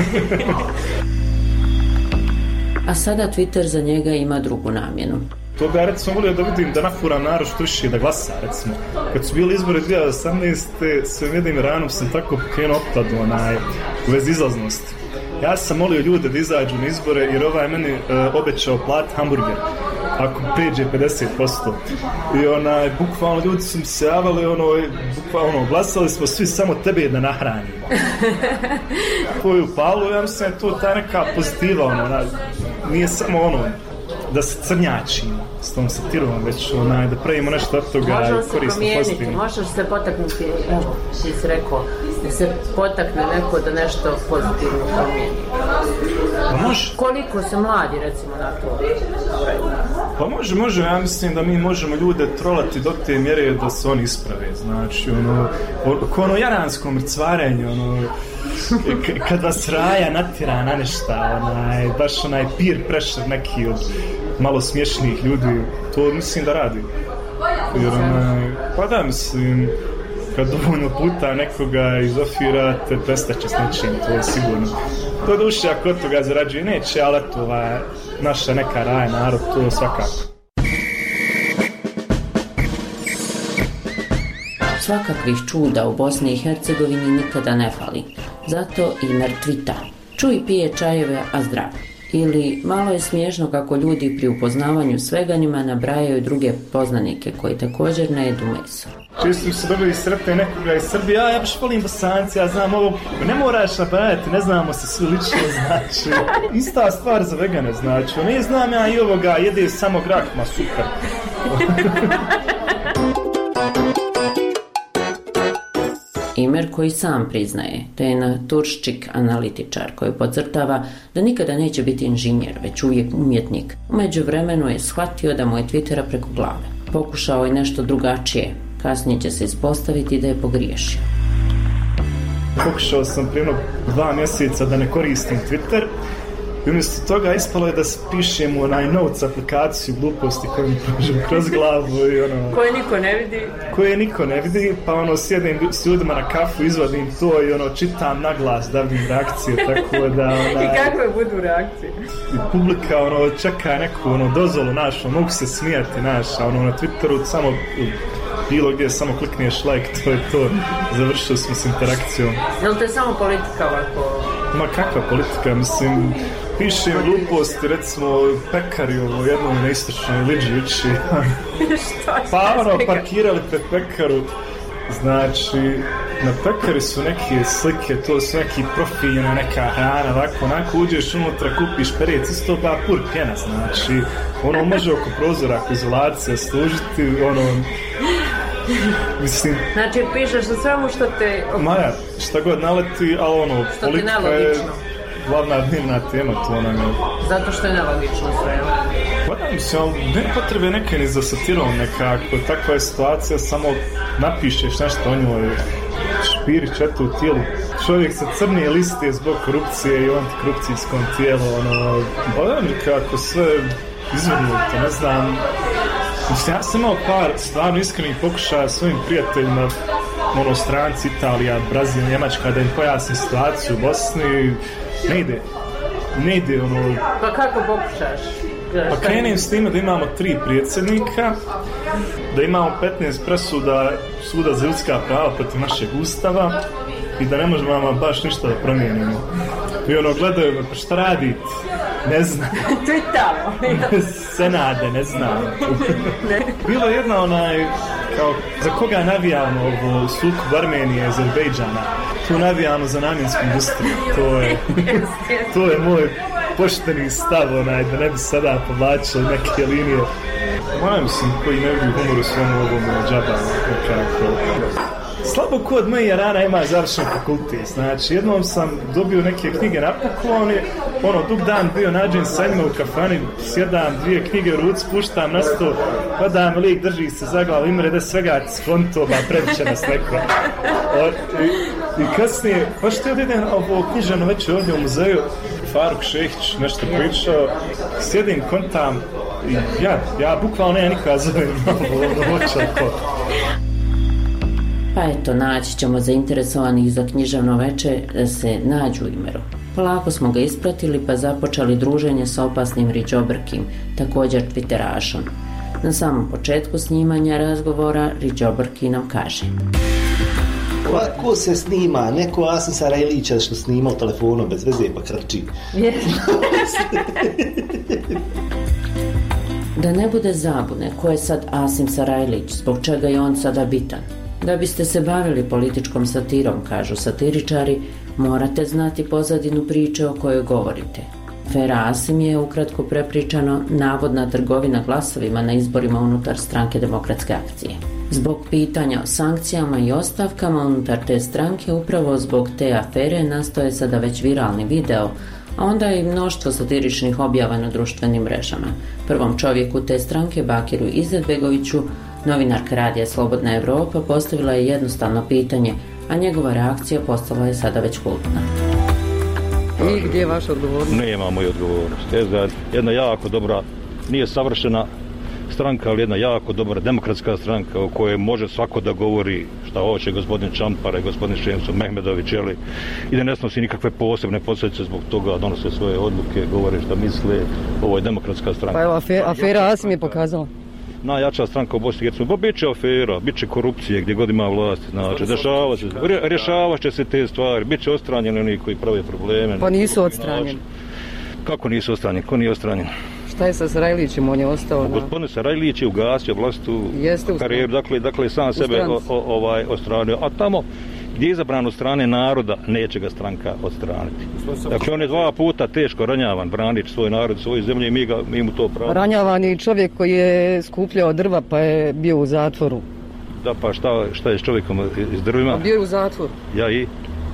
A sada Twitter za njega ima drugu namjenu. To ga recimo volio da vidim da nafuram narod što više da glasa, recimo. Kad su bili izbori dvije tisuće osamnaeste. svojim jednim ranom sam tako pokrenuo opkladu onaj, u vezi izlaznosti. Ja sam molio ljude da izađu na izbore jer ovaj meni uh, obećao plat hamburger. ako pređe pedeset posto. I onaj, bukvalno ljudi su mi se javali, ono, bukvalno, glasali smo svi samo tebe da nahranimo. Koju palu, ja mislim da je to ta neka pozitiva, ono, ona, nije samo ono, da se crnjačimo s tom satirom, već onaj, da pravimo nešto od toga i korisno pozitivno. Može se potaknuti, evo, ti si rekao, da se potakne neko da nešto pozitivno promijeni. Pa može. Koliko se mladi, recimo, na to? Pa može, može, ja mislim da mi možemo ljude trolati do te mjere da se oni isprave, znači, ono, ko ono jaransko mrcvarenje, ono, k- kad vas raja natjera na nešta, onaj, baš onaj peer pressure neki od malo smiješnih ljudi, to mislim da radi. Jer, onaj, pa da, mislim, kad dovoljno puta nekoga izofirate, prestaće s nečim, to je sigurno. To duše, ako od toga zarađuje, neće, ali to ova naša neka raja, narod, to svakako. Svakakvih čuda u Bosni i Hercegovini nikada ne fali. Zato i mrtvita. Čuj, pije čajeve, a zdrav. Ili malo je smiješno kako ljudi pri upoznavanju sveganima nabrajaju druge poznanike koji također ne jedu meso. Često se dobili sretne nekoga iz Srbije, a ja baš volim Bosanci, ja znam ovo, ne moraš nabrajati, ne znamo se svi lično, znači, ista stvar za vegane, znači, ne znam ja i ovoga, jede samo grah, ma super. Imer koji sam priznaje, te je naturščik analitičar koji podcrtava da nikada neće biti inženjer, već uvijek umjetnik. U međuvremenu je shvatio da mu je Twittera preko glave. Pokušao je nešto drugačije, kasnije će se ispostaviti da je pogriješio. Pokušao sam prije dva mjeseca da ne koristim Twitter. I umjesto toga ispalo je da se pišem u onaj notes aplikaciju gluposti koju mi prođem kroz glavu i ono... Koje niko ne vidi. Koje niko ne vidi, pa ono sjedim s ljudima na kafu, izvadim to i ono čitam na glas da vidim reakcije, tako da... Ona, I kakve budu reakcije? I publika ono čeka neku ono dozvolu našu, mogu se smijati naša, ono na Twitteru samo... Bilo gdje samo klikneš like, to je to, završio smo s interakcijom. Je li to je samo politika ovako? Ma kakva politika, mislim, pišem gluposti, recimo pekari ovo jednom na istočnoj Liđi uči. Pa ono, parkirali pred pekaru, znači, na pekari su neke slike, to su neki profiljena neka hrana, ovako, onako uđeš unutra, kupiš perec, isto ba pur pjena, znači, ono može oko prozora, ako izolacija služiti, ono, mislim... Znači, pišeš o svemu što te... Maja, šta god naleti, ali ono, što politika je glavna dnevna tema, to nam je... Zato što je nelogično sve, Pa da, mislim, ali ne potrebe neke ni za satirom nekako, takva je situacija, samo napišeš nešto o njoj, špirić eto u tijelu. Čovjek sa crne liste zbog korupcije i antikorupcijskom tijelu, ono, pa da nekako sve izvrnuto, ne znam. Mislim, ja sam imao par stvarno iskrenih pokušaja svojim prijateljima, ono, stranci, Italija, Brazil, Njemačka, da im pojasnim situaciju u Bosni, ne ide, ne ide, ono... Pa kako pokušaš? Pa krenem s time da imamo tri predsjednika, da imamo petnaest presuda suda za ljudska prava protiv našeg ustava i da ne možemo baš ništa da promijenimo. I ono, gledaju me, pa šta radite? Ne znam. Tweetamo. Senade, ne znam. Bilo je jedna onaj, kao, za koga navijamo ovo sukob Armenije i Azerbejdžana? Tu navijamo za namjensku industriju. To je, to je moj pošteni stav, onaj, da ne bi sada povlačili neke linije. Moja mislim, koji ne vidi humor u svom ovom džaba, nekako. Slabo ko od moje rana ima završen fakultet, znači jednom sam dobio neke knjige na poklon, ono, dug dan bio nađen sa njima u kafani, sjedam, dvije knjige u ruci, puštam na sto, padam, lik drži se za glavu, ima rede svega skonto, ba previše nas neko. I, i kasnije, pa što je idem ovo knjižano već ovdje u muzeju, Faruk Šehić nešto pričao, sjedim, kontam, i ja, ja bukvalno nema nikoga zovem, ovo očako. Pa eto, naći ćemo zainteresovanih za književno veče da se nađu u Imeru. Polako smo ga ispratili pa započeli druženje sa opasnim Riđobrkim, također twitterašom. Na samom početku snimanja razgovora Riđobrki nam kaže: Ko se snima? Neko Asensara Ilića što snima u telefonu bez veze pa krči. Da ne bude zabune ko je sad Asim Sarajlić, zbog čega je on sada bitan. Da biste se bavili političkom satirom, kažu satiričari, morate znati pozadinu priče o kojoj govorite. Afera Asim je, ukratko prepričano, navodna trgovina glasovima na izborima unutar stranke Demokratske akcije. Zbog pitanja o sankcijama i ostavkama unutar te stranke, upravo zbog te afere nastao je sada već viralni video, a onda i mnoštvo satiričnih objava na društvenim mrežama. Prvom čovjeku te stranke, Bakiru Izetbegoviću, novinarka radija Slobodna Evropa postavila je jednostavno pitanje, a njegova reakcija postala je sada već kultna. I gdje je vaša odgovornost? Nema moju odgovornost. Jedna jako dobra, nije savršena stranka, ali jedna jako dobra demokratska stranka o kojoj može svako da govori šta hoće, gospodin Čampara i gospodin Šemso Mehmedović, ali i da ne snosi nikakve posebne posljedice zbog toga, donose svoje odluke, govore šta misle. Ovo je demokratska stranka. Pa evo, afera, afera Asim je pokazala. Najjača stranka u Bosni i Hercegovini. Pa bit će afera, bit će korupcije gdje god ima vlasti, znači, dešava se, rješavat će se te stvari, bit će odstranjeni oni koji prave probleme. Pa nisu odstranjeni. Kako nisu odstranjeni? Ko nije odstranjen? Šta je sa Sarajlićem, on je ostao na... Gospodin Sarajlić je ugasio vlastu karijeru, dakle, dakle sam sebe o, o, ovaj, odstranio, a tamo gdje je izabran od strane naroda, neće ga stranka odstraniti. Dakle, on je dva puta teško ranjavan, branič svoj narod, svoju zemlju i mi, ga, mi mu to pravo. Ranjavan je čovjek koji je skupljao drva pa je bio u zatvoru. Da, pa šta, šta je s čovjekom iz drvima? A bio je u zatvoru. Ja i?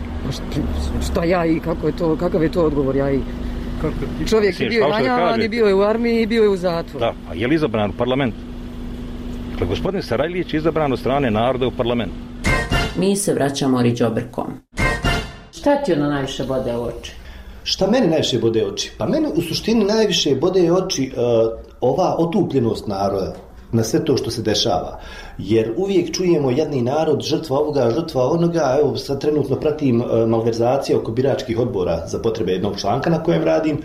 Šta ja i? Kako je to, kakav je to odgovor ja i? Čovjek je bio ranjavan i bio je u armiji i bio je u zatvoru. Da, a je li izabran u parlament? Dakle, gospodin Sarajlić je izabran od strane naroda u parlament. Mi se vraćamo Riđobrkom. Šta ti ono najviše bode u oči? Šta mene najviše bode u oči? Pa mene u suštini najviše bode u oči uh, ova otupljenost naroda na sve to što se dešava. Jer uvijek čujemo jedni narod, žrtva ovoga, žrtva onoga. Evo sad trenutno pratim uh, malverzacije oko biračkih odbora za potrebe jednog članka na kojem radim.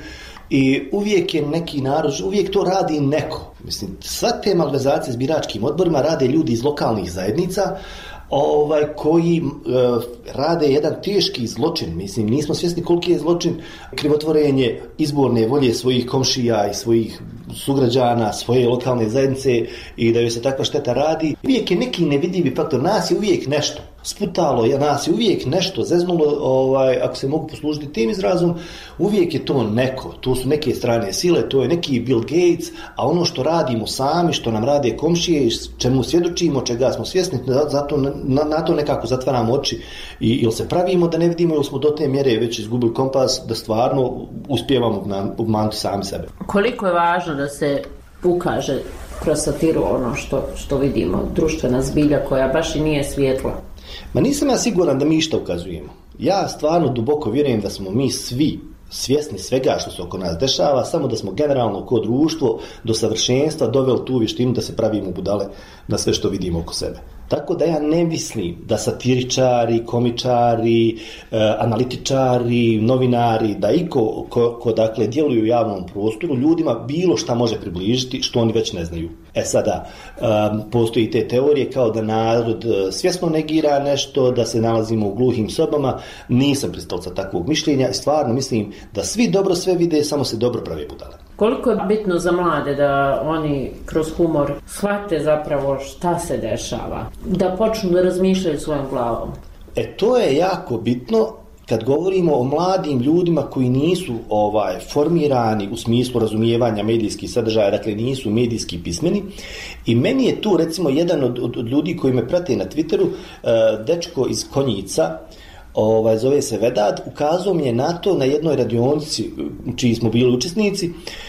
I uvijek je neki narod, uvijek to radi neko. Mislim, sve te malverzacije s biračkim odborima rade ljudi iz lokalnih zajednica, ovaj, koji e, rade jedan teški zločin. Mislim, nismo svjesni koliki je zločin krivotvorenje izborne volje svojih komšija i svojih sugrađana, svoje lokalne zajednice i da joj se takva šteta radi. Uvijek je neki nevidljivi faktor, nas je uvijek nešto sputalo, nas je uvijek nešto zeznulo, ovaj, ako se mogu poslužiti tim izrazom, uvijek je to neko, to su neke strane sile, to je neki Bill Gates, a ono što radimo sami, što nam rade komšije, čemu svjedočimo, čega smo svjesni, zato na, na to nekako zatvaramo oči i ili se pravimo da ne vidimo ili smo do te mjere već izgubili kompas da stvarno uspijevamo obmanuti sami sebe. Koliko je važno da se ukaže kroz satiru ono što, što vidimo, društvena zbilja koja baš i nije svjetla? Ma nisam ja siguran da mi išta ukazujemo. Ja stvarno duboko vjerujem da smo mi svi svjesni svega što se oko nas dešava, samo da smo generalno kao društvo do savršenstva doveli tu vještinu da se pravimo budale na sve što vidimo oko sebe. Tako da ja ne mislim da satiričari, komičari, e, analitičari, novinari, da iko ko, ko dakle djeluju u javnom prostoru ljudima bilo šta može približiti što oni već ne znaju. E sada, e, postoji te teorije kao da narod svjesno negira nešto, da se nalazimo u gluhim sobama. Nisam pristalica takvog mišljenja i stvarno mislim da svi dobro sve vide, samo se dobro prave budale. Koliko je bitno za mlade da oni kroz humor shvate zapravo šta se dešava, da počnu da razmišljaju svojom glavom? E to je jako bitno kad govorimo o mladim ljudima koji nisu ovaj formirani u smislu razumijevanja medijskih sadržaja, dakle nisu medijski pismeni. I meni je tu recimo jedan od, od, od ljudi koji me prate na Twitteru, uh, dečko iz Konjica, Ovaj, zove se Vedad, ukazao mi je na to na jednoj radionici čiji smo bili učesnici.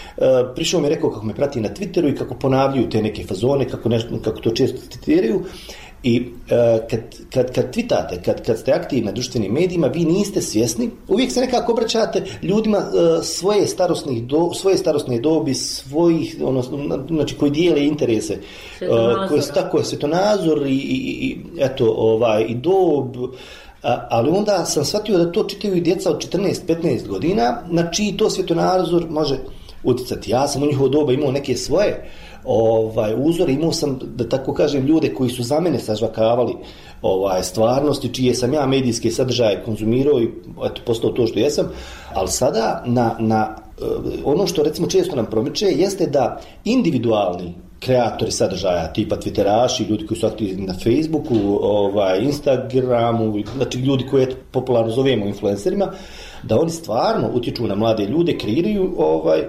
E, prišao mi je rekao kako me prati na Twitteru i kako ponavljaju te neke fazone, kako, nešto, kako to često citiraju. I e, kad, kad, kad twitate, kad, kad ste aktivni na društvenim medijima, vi niste svjesni, uvijek se nekako obraćate ljudima e, svoje, starosnih do, svoje starosne dobi, svojih, ono, znači koji dijele interese, e, koje su tako je svjetonazor i, i, i, eto, ovaj, i dob. A, ali onda sam shvatio da to čitaju i djeca od četrnaest petnaest godina, na čiji to svjetonazor može utjecati. Ja sam u njihovo doba imao neke svoje ovaj, uzore, imao sam, da tako kažem, ljude koji su za mene sažvakavali ovaj, stvarnosti, čije sam ja medijske sadržaje konzumirao i eto, postao to što jesam, ali sada na, na ono što recimo često nam promiče jeste da individualni kreatori sadržaja, tipa twitteraši, ljudi koji su aktivni na Facebooku, ovaj, Instagramu, znači ljudi koje popularno zovemo influencerima, da oni stvarno utječu na mlade ljude, kreiraju ovaj,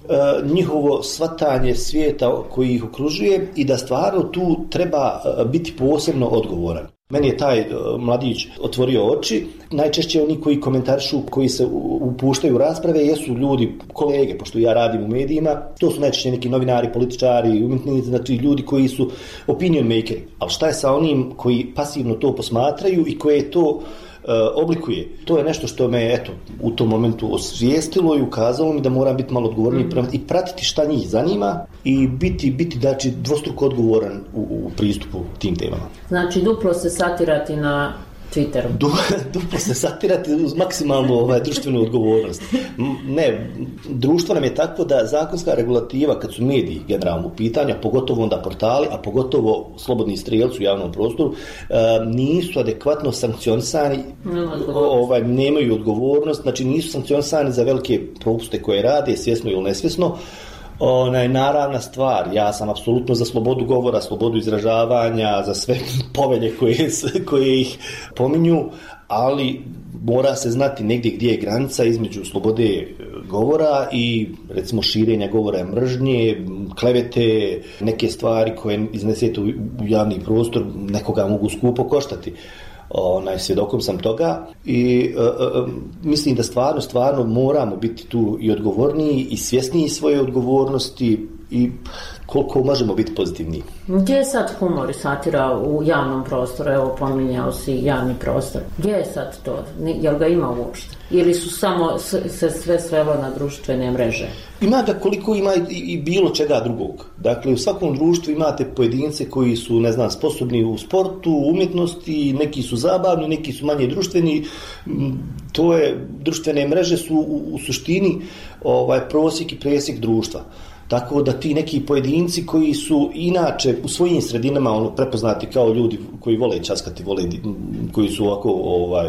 njihovo shvatanje svijeta koji ih okružuje i da stvarno tu treba biti posebno odgovoran. Meni je taj mladić otvorio oči. Najčešće oni koji komentarišu, koji se upuštaju u rasprave, jesu ljudi, kolege, pošto ja radim u medijima, to su najčešće neki novinari, političari, umjetnici, znači ljudi koji su opinion makeri. Ali šta je sa onim koji pasivno to posmatraju i koje to oblikuje? To je nešto što me eto, u tom momentu osvijestilo i ukazalo mi da moram biti malo odgovorniji mm. i pratiti šta njih zanima i biti, biti znači, dvostruko odgovoran u, u pristupu tim temama. Znači duplo se satirati na Twitteru. Du, duplo se satirati uz maksimalnu ovaj, društvenu odgovornost. Ne, društvo nam je takvo da zakonska regulativa, kad su mediji generalno u pitanju, pogotovo onda portali, a pogotovo slobodni strijelci u javnom prostoru, nisu adekvatno sankcionisani, ovaj, nemaju odgovornost, znači nisu sankcionisani za velike propuste koje rade, svjesno ili nesvjesno. Ona je naravna stvar, ja sam apsolutno za slobodu govora, slobodu izražavanja, za sve povelje koje, koje ih pominju, ali mora se znati negdje gdje je granica između slobode govora i recimo širenja govora mržnje, klevete, neke stvari koje iznesete u javni prostor nekoga mogu skupo koštati. Onaj, svjedokom sam toga i e, e, mislim da stvarno, stvarno moramo biti tu i odgovorniji i svjesniji svoje odgovornosti i koliko možemo biti pozitivniji. Gdje je sad humor i satira u javnom prostoru? Evo, pominjao si javni prostor. Gdje je sad to? Jel ga ima uopšte? Ili su samo se sve svelo na društvene mreže? Ima ga koliko ima i, i bilo čega drugog. Dakle, u svakom društvu imate pojedince koji su, ne znam, sposobni u sportu, umjetnosti, neki su zabavni, neki su manje društveni. To je, društvene mreže su u, u suštini ovaj, prosjek i presjek društva. Tako da ti neki pojedinci koji su inače u svojim sredinama ono, prepoznati kao ljudi koji vole časkati, vole, koji su ovako ovaj,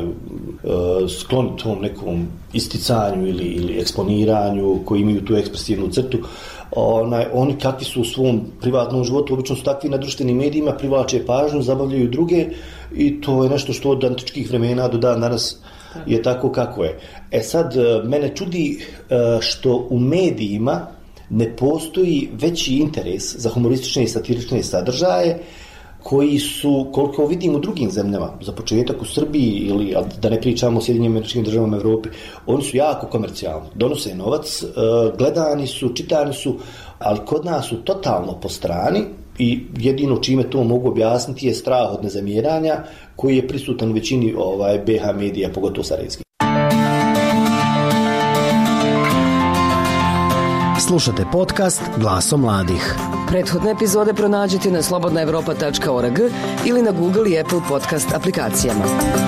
skloni tom nekom isticanju ili, ili eksponiranju, koji imaju tu ekspresivnu crtu, onaj, oni kakvi su u svom privatnom životu, obično su takvi na društvenim medijima, privlače pažnju, zabavljaju druge i to je nešto što od antičkih vremena do dan danas je tako kako je. E sad, mene čudi što u medijima ne postoji veći interes za humoristične i satirične sadržaje koji su, koliko vidim u drugim zemljama, za početak u Srbiji ili da ne pričamo o Sjedinjenim Američkim Državama Evropi, oni su jako komercijalni, donose novac, gledani su, čitani su, ali kod nas su totalno po strani i jedino čime to mogu objasniti je strah od nezamjeranja koji je prisutan u većini ovaj, be ha medija, pogotovo sarajevskih. Slušate podcast Glaso mladih. Prethodne epizode pronađite na slobodna evropa tačka org ili na Google i Apple podcast aplikacijama.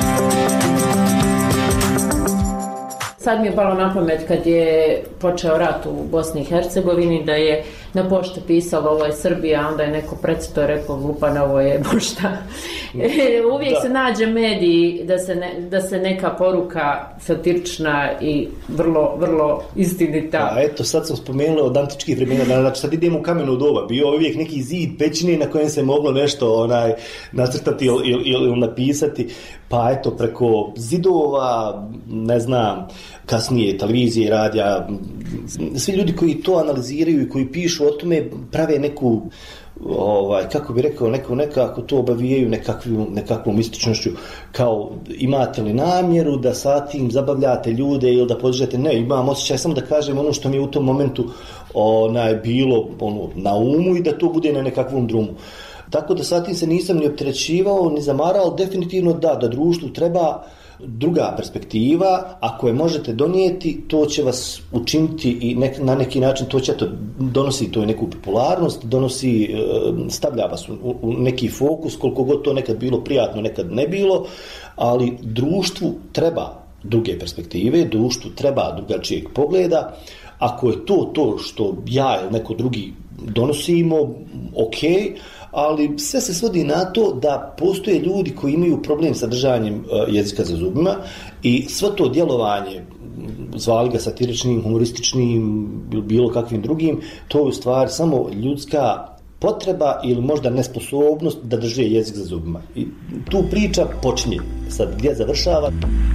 Sad mi je palo na pamet kad je počeo rat u Bosni i Hercegovini da je na pošti pisalo ovo je Srbija, onda je neko predstavio rekao glupan, ovo je pošta. Uvijek da. Se nađe mediji da se, ne, da se neka poruka satirična i vrlo, vrlo istinita. A eto, sad sam spomenula od antičkih vremena, znači sad idemo u kameno doba, bio uvijek neki zid pećine na kojem se moglo nešto onaj, nacrtati ili, ili, ili napisati, pa eto preko zidova, ne znam, kasnije televizije, radija, svi ljudi koji to analiziraju i koji pišu o tome prave neku, ovaj, kako bi rekao, neko, nekako to obavijaju nekakvu, nekakvom mističnošću, kao imate li namjeru da sa tim zabavljate ljude ili da podižete, ne, imam osjećaj samo da kažem ono što mi je u tom momentu onaj, bilo ono, na umu i da to bude na nekakvom drumu. Tako da sa tim se nisam ni opterećivao, ni zamarao, definitivno da, da društvu treba druga perspektiva, ako je možete donijeti, to će vas učiniti i nek, na neki način to će to donosi to je neku popularnost, donosi, stavlja vas u, u neki fokus, koliko god to nekad bilo prijatno, nekad ne bilo, ali društvu treba druge perspektive, društvu treba drugačijeg pogleda. Ako je to to što ja ili neko drugi donosimo, ok, ali sve se svodi na to da postoje ljudi koji imaju problem sa držanjem jezika za zubima i sve to djelovanje zvali ga satiričnim, humorističnim ili bilo kakvim drugim, to je u stvari samo ljudska potreba ili možda nesposobnost da drže jezik za zubima. I tu priča počinje. Sad gdje završava?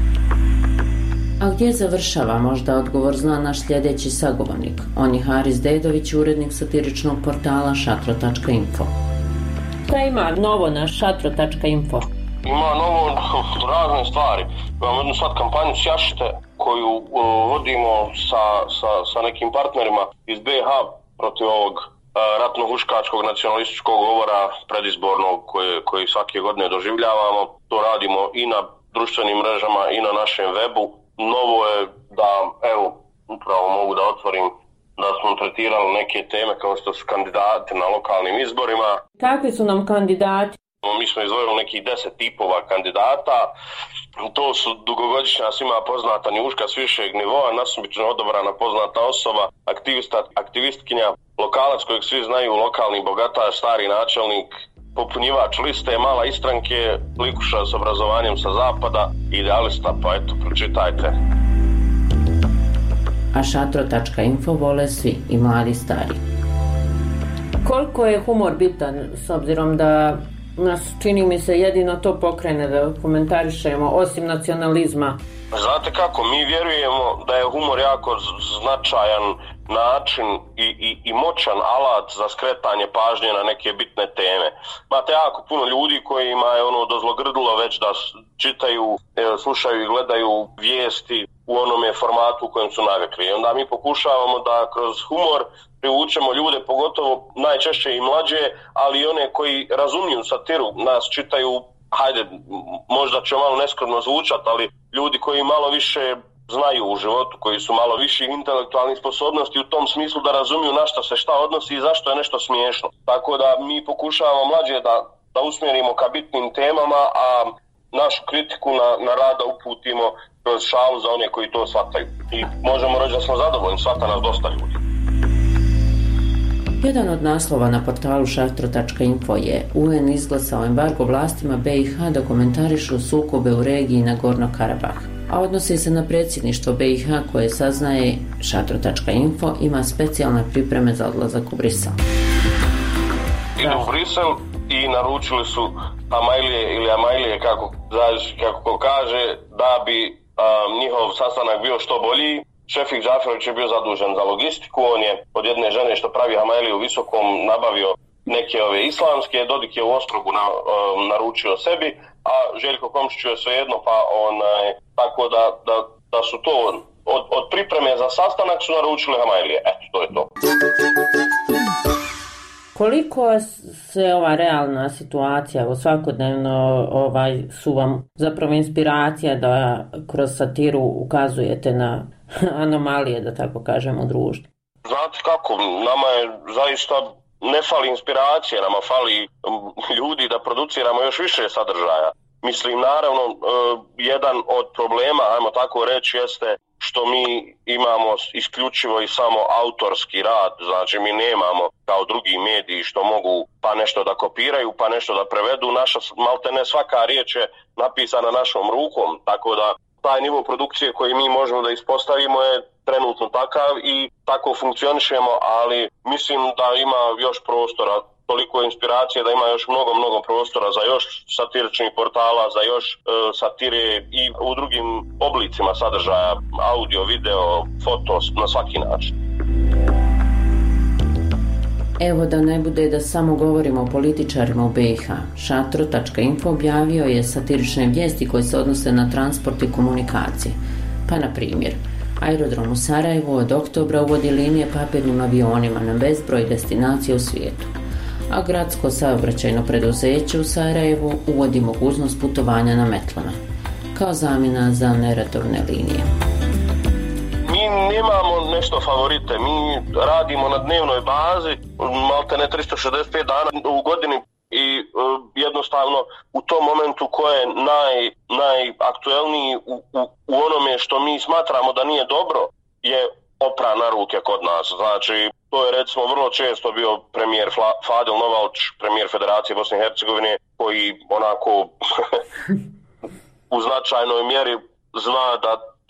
A gdje završava, možda odgovor zna naš sljedeći sagovornik. On je Haris Dedović, urednik satiričnog portala šatro tačka info. Šta ima novo na šatro tačka info? Ima novo razne stvari. Imamo jednu sad kampanju Sjašite koju uh, vodimo sa, sa, sa nekim partnerima iz B iH protiv ovog uh, ratno-huškačkog nacionalističkog govora predizbornog koje, koji svake godine doživljavamo. To radimo i na društvenim mrežama i na našem webu. Novo je da, evo, upravo mogu da otvorim da smo tretirali neke teme kao što su kandidati na lokalnim izborima. Kakvi su nam kandidati? Mi smo izdvojili nekih deset tipova kandidata. To su dugogodišnja svima poznata njuška s višeg nivoa, nasumično odabrana poznata osoba, aktivista, aktivistkinja, lokalac kojeg svi znaju, lokalni bogataš, stari načelnik, popunjivač liste, mala istranke, likuša s obrazovanjem sa zapada, idealista, pa eto, pročitajte. A šatro tačka info vole svi, i mladi i stari. Koliko je humor bitan, s obzirom da nas, čini mi se, jedino to pokrene da komentarišemo, osim nacionalizma? Znate kako, mi vjerujemo da je humor jako značajan način i, i, i moćan alat za skretanje pažnje na neke bitne teme. Imate jako puno ljudi kojima je ono dozlogrdilo već da čitaju, slušaju i gledaju vijesti u onome formatu u kojem su navikli. I onda mi pokušavamo da kroz humor privučemo ljude, pogotovo najčešće i mlađe, ali i one koji razumiju satiru, nas čitaju, hajde, možda će malo neskromno zvučati, ali ljudi koji malo više znaju u životu, koji su malo viših intelektualnih sposobnosti u tom smislu da razumiju na što se šta odnosi i zašto je nešto smiješno. Tako da mi pokušavamo mlađe da, da usmjerimo ka bitnim temama, a našu kritiku na, na rada uputimo kroz šalu za one koji to shvataju. I možemo reći da smo zadovoljni, shvata nas dosta ljudi. Jedan od naslova na portalu šatro tačka info je U N izglasao embargo vlastima B iH da komentarišu sukobe u regiji Nagorno Karabah, a odnosi se na predsjedništvo B iH koje saznaje šatro tačka info ima specijalne pripreme za odlazak u Brisel. Idu u Brisel i naručili su Amajlije ili Amajlije, kako, kako ko kaže, da bi um, njihov sastanak bio što bolji. Šefik Džaferović je bio zadužen za logistiku, on je od jedne žene što pravi Hamajliju u Visokom nabavio neke ove islamske, Dodik je u Ostrogu na, um, naručio sebi, a Željko Komšić je svejedno, pa onaj, tako da, da, da su to od, od pripreme za sastanak su naručili Hamajlije. Eto, to je to. Koliko se ova realna situacija, svakodnevno ovaj, su vam zapravo inspiracija da kroz satiru ukazujete na anomalije, da tako kažem, u društvu? Znate kako, nama je zaista ne fali inspiracije, nama fali ljudi da produciramo još više sadržaja. Mislim, naravno, jedan od problema, ajmo tako reći, jeste što mi imamo isključivo i samo autorski rad, znači mi nemamo kao drugi mediji što mogu pa nešto da kopiraju, pa nešto da prevedu. Naša, maltene svaka riječ je napisana našom rukom, tako da taj nivo produkcije koji mi možemo da ispostavimo je trenutno takav i tako funkcionišemo, ali mislim da ima još prostora, toliko inspiracije da ima još mnogo, mnogo prostora za još satiričnih portala, za još e, satire i u drugim oblicima sadržaja, audio, video, foto, na svaki način. Evo da ne bude da samo govorimo o političarima u B iH. šatro tačka info objavio je satirične vijesti koje se odnose na transport i komunikacije. Pa na primjer, aerodrom u Sarajevu od oktobra uvodi linije papirnim avionima na bezbroj destinacija u svijetu, a gradsko saobraćajno preduzeće u Sarajevu uvodi mogućnost putovanja na metlama, kao zamjena za neredovne linije. Mi nemamo nešto favorite, mi radimo na dnevnoj bazi, malte ne tristo šezdeset pet dana u godini i uh, jednostavno u tom momentu ko je naj, najaktuelniji u, u, u onome što mi smatramo da nije dobro je opra na ruke kod nas. Znači, to je recimo vrlo često bio premijer Fadil Novalč, premijer Federacije Bosne i Hercegovine, koji onako u značajnoj mjeri zna da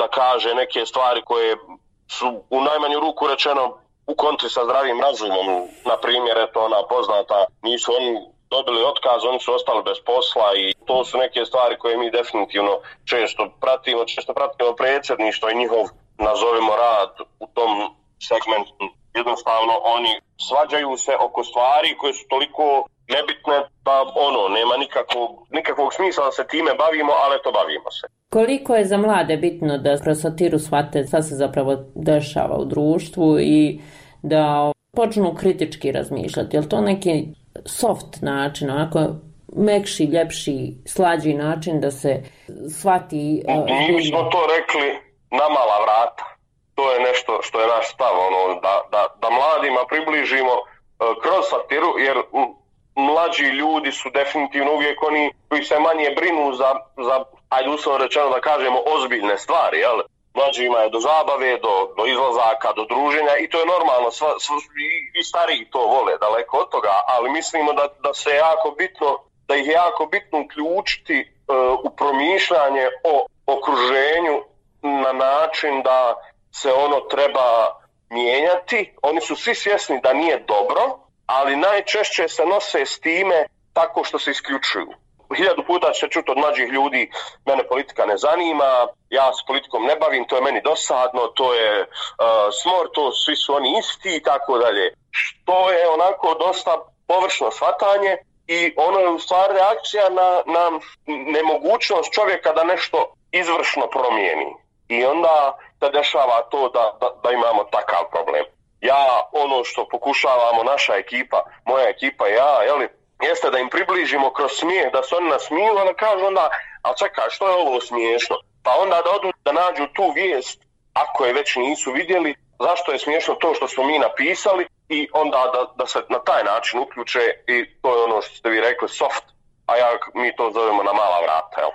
da kaže neke stvari koje su u najmanju ruku rečeno u kontri sa zdravim razumom. Na primjer, eto ona poznata, nisu oni dobili otkaz, oni su ostali bez posla i to su neke stvari koje mi definitivno često pratimo, često pratimo predsjedništvo i njihov, nazovimo, rad u tom segmentu. Jednostavno oni svađaju se oko stvari koje su toliko nebitne da ono, nema nikakvog, nikakvog smisla da se time bavimo, ali to bavimo se. Koliko je za mlade bitno da kroz satiru shvate šta se zapravo dešava u društvu i da počnu kritički razmišljati? Je li to neki soft način, onako mekši, ljepši, slađi način da se shvati? Uh, Mi smo to rekli na mala vrata. To je nešto što je naš stav, ono, da, da, da mladima približimo uh, kroz satiru, jer um, mlađi ljudi su definitivno uvijek oni koji se manje brinu za, za ajde uslovno rečeno da kažemo, ozbiljne stvari, jel? Mlađima je do zabave, do, do izlazaka, do druženja i to je normalno, sva, sva, i, i stariji to vole, daleko od toga, ali mislimo da, da se jako bitno, da ih je jako bitno uključiti uh, u promišljanje o okruženju na način da se ono treba mijenjati. Oni su svi svjesni da nije dobro, ali najčešće se nose s time tako što se isključuju. Hiljadu puta će čuti od mlađih ljudi, mene politika ne zanima, ja s politikom ne bavim, to je meni dosadno, to je uh, smor, to svi su oni isti i tako dalje. Što je onako dosta površno shvatanje i ono je u stvari reakcija na, na nemogućnost čovjeka da nešto izvršno promijeni. I onda se dešava to da, da, da imamo takav problem. Ja, ono što pokušavamo, naša ekipa, moja ekipa i ja, jeli, jeste da im približimo kroz smijeh, da se oni nasmiju, a da kažu onda, a čekaj, što je ovo smiješno? Pa onda da odu da nađu tu vijest, ako je već nisu vidjeli, zašto je smiješno to što smo mi napisali i onda da, da se na taj način uključe i to je ono što ste vi rekli, soft, a ja, mi to zovemo na mala vrata, jel?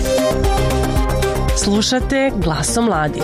Slušate Glasom mladih.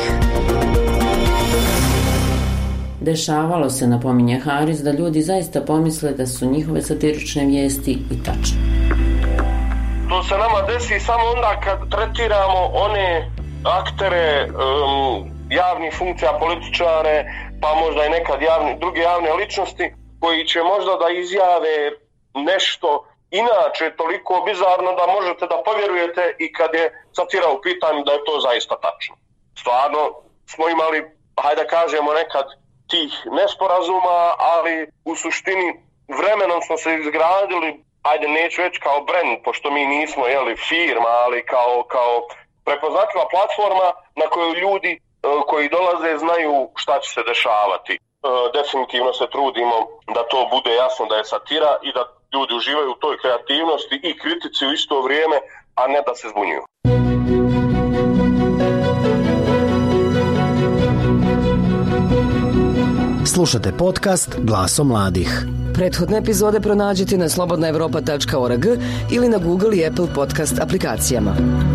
Dešavalo se, napominje Haris, da ljudi zaista pomisle da su njihove satirične vijesti i tačne. To se nama desi samo onda kad tretiramo one aktere um, javnih funkcija, političare, pa možda i nekad javni, druge javne ličnosti koji će možda da izjave nešto inače toliko bizarno da možete da povjerujete i kad je satira u pitanju da je to zaista tačno. Stvarno smo imali, hajde da kažemo nekad, tih nesporazuma, ali u suštini vremenom smo se izgradili, ajde neću reći kao brand, pošto mi nismo jeli, firma, ali kao, kao prepoznatljiva platforma na koju ljudi koji dolaze znaju šta će se dešavati. Definitivno se trudimo da to bude jasno da je satira i da ljudi uživaju u toj kreativnosti i kritici u isto vrijeme, a ne da se zbunjuju. Slušate podcast Glasom mladih. Prethodne epizode pronađite na slobodna evropa tačka org ili na Google i Apple podcast aplikacijama.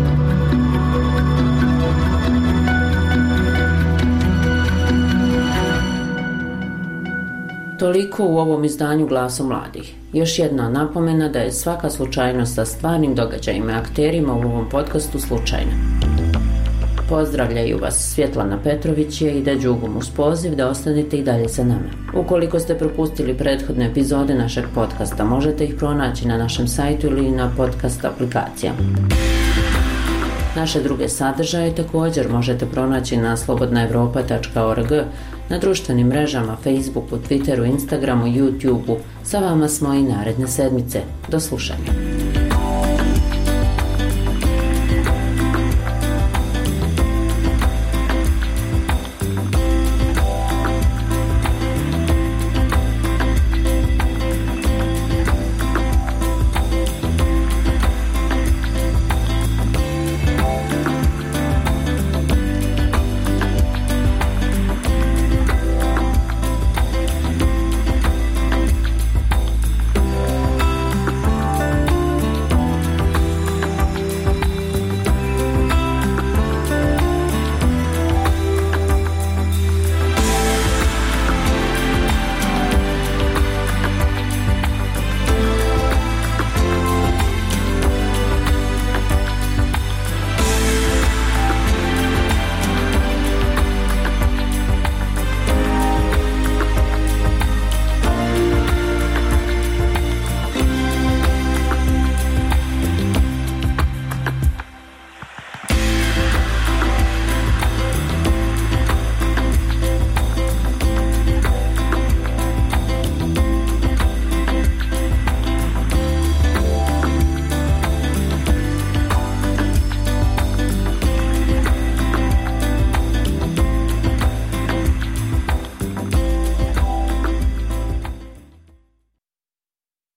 Toliko u ovom izdanju Glasom mladih. Još jedna napomena da je svaka slučajnost sa stvarnim događajima i akterima u ovom podcastu slučajna. Pozdravljaju vas Svjetlana Petrović i Ida Đugum uz poziv da ostanete i dalje sa nama. Ukoliko ste propustili prethodne epizode našeg podcasta, možete ih pronaći na našem sajtu ili na podcast aplikacijama. Naše druge sadržaje također možete pronaći na slobodna evropa tačka org, na društvenim mrežama, Facebooku, Twitteru, Instagramu, YouTubeu. Sa vama smo i naredne sedmice. Do slušanja.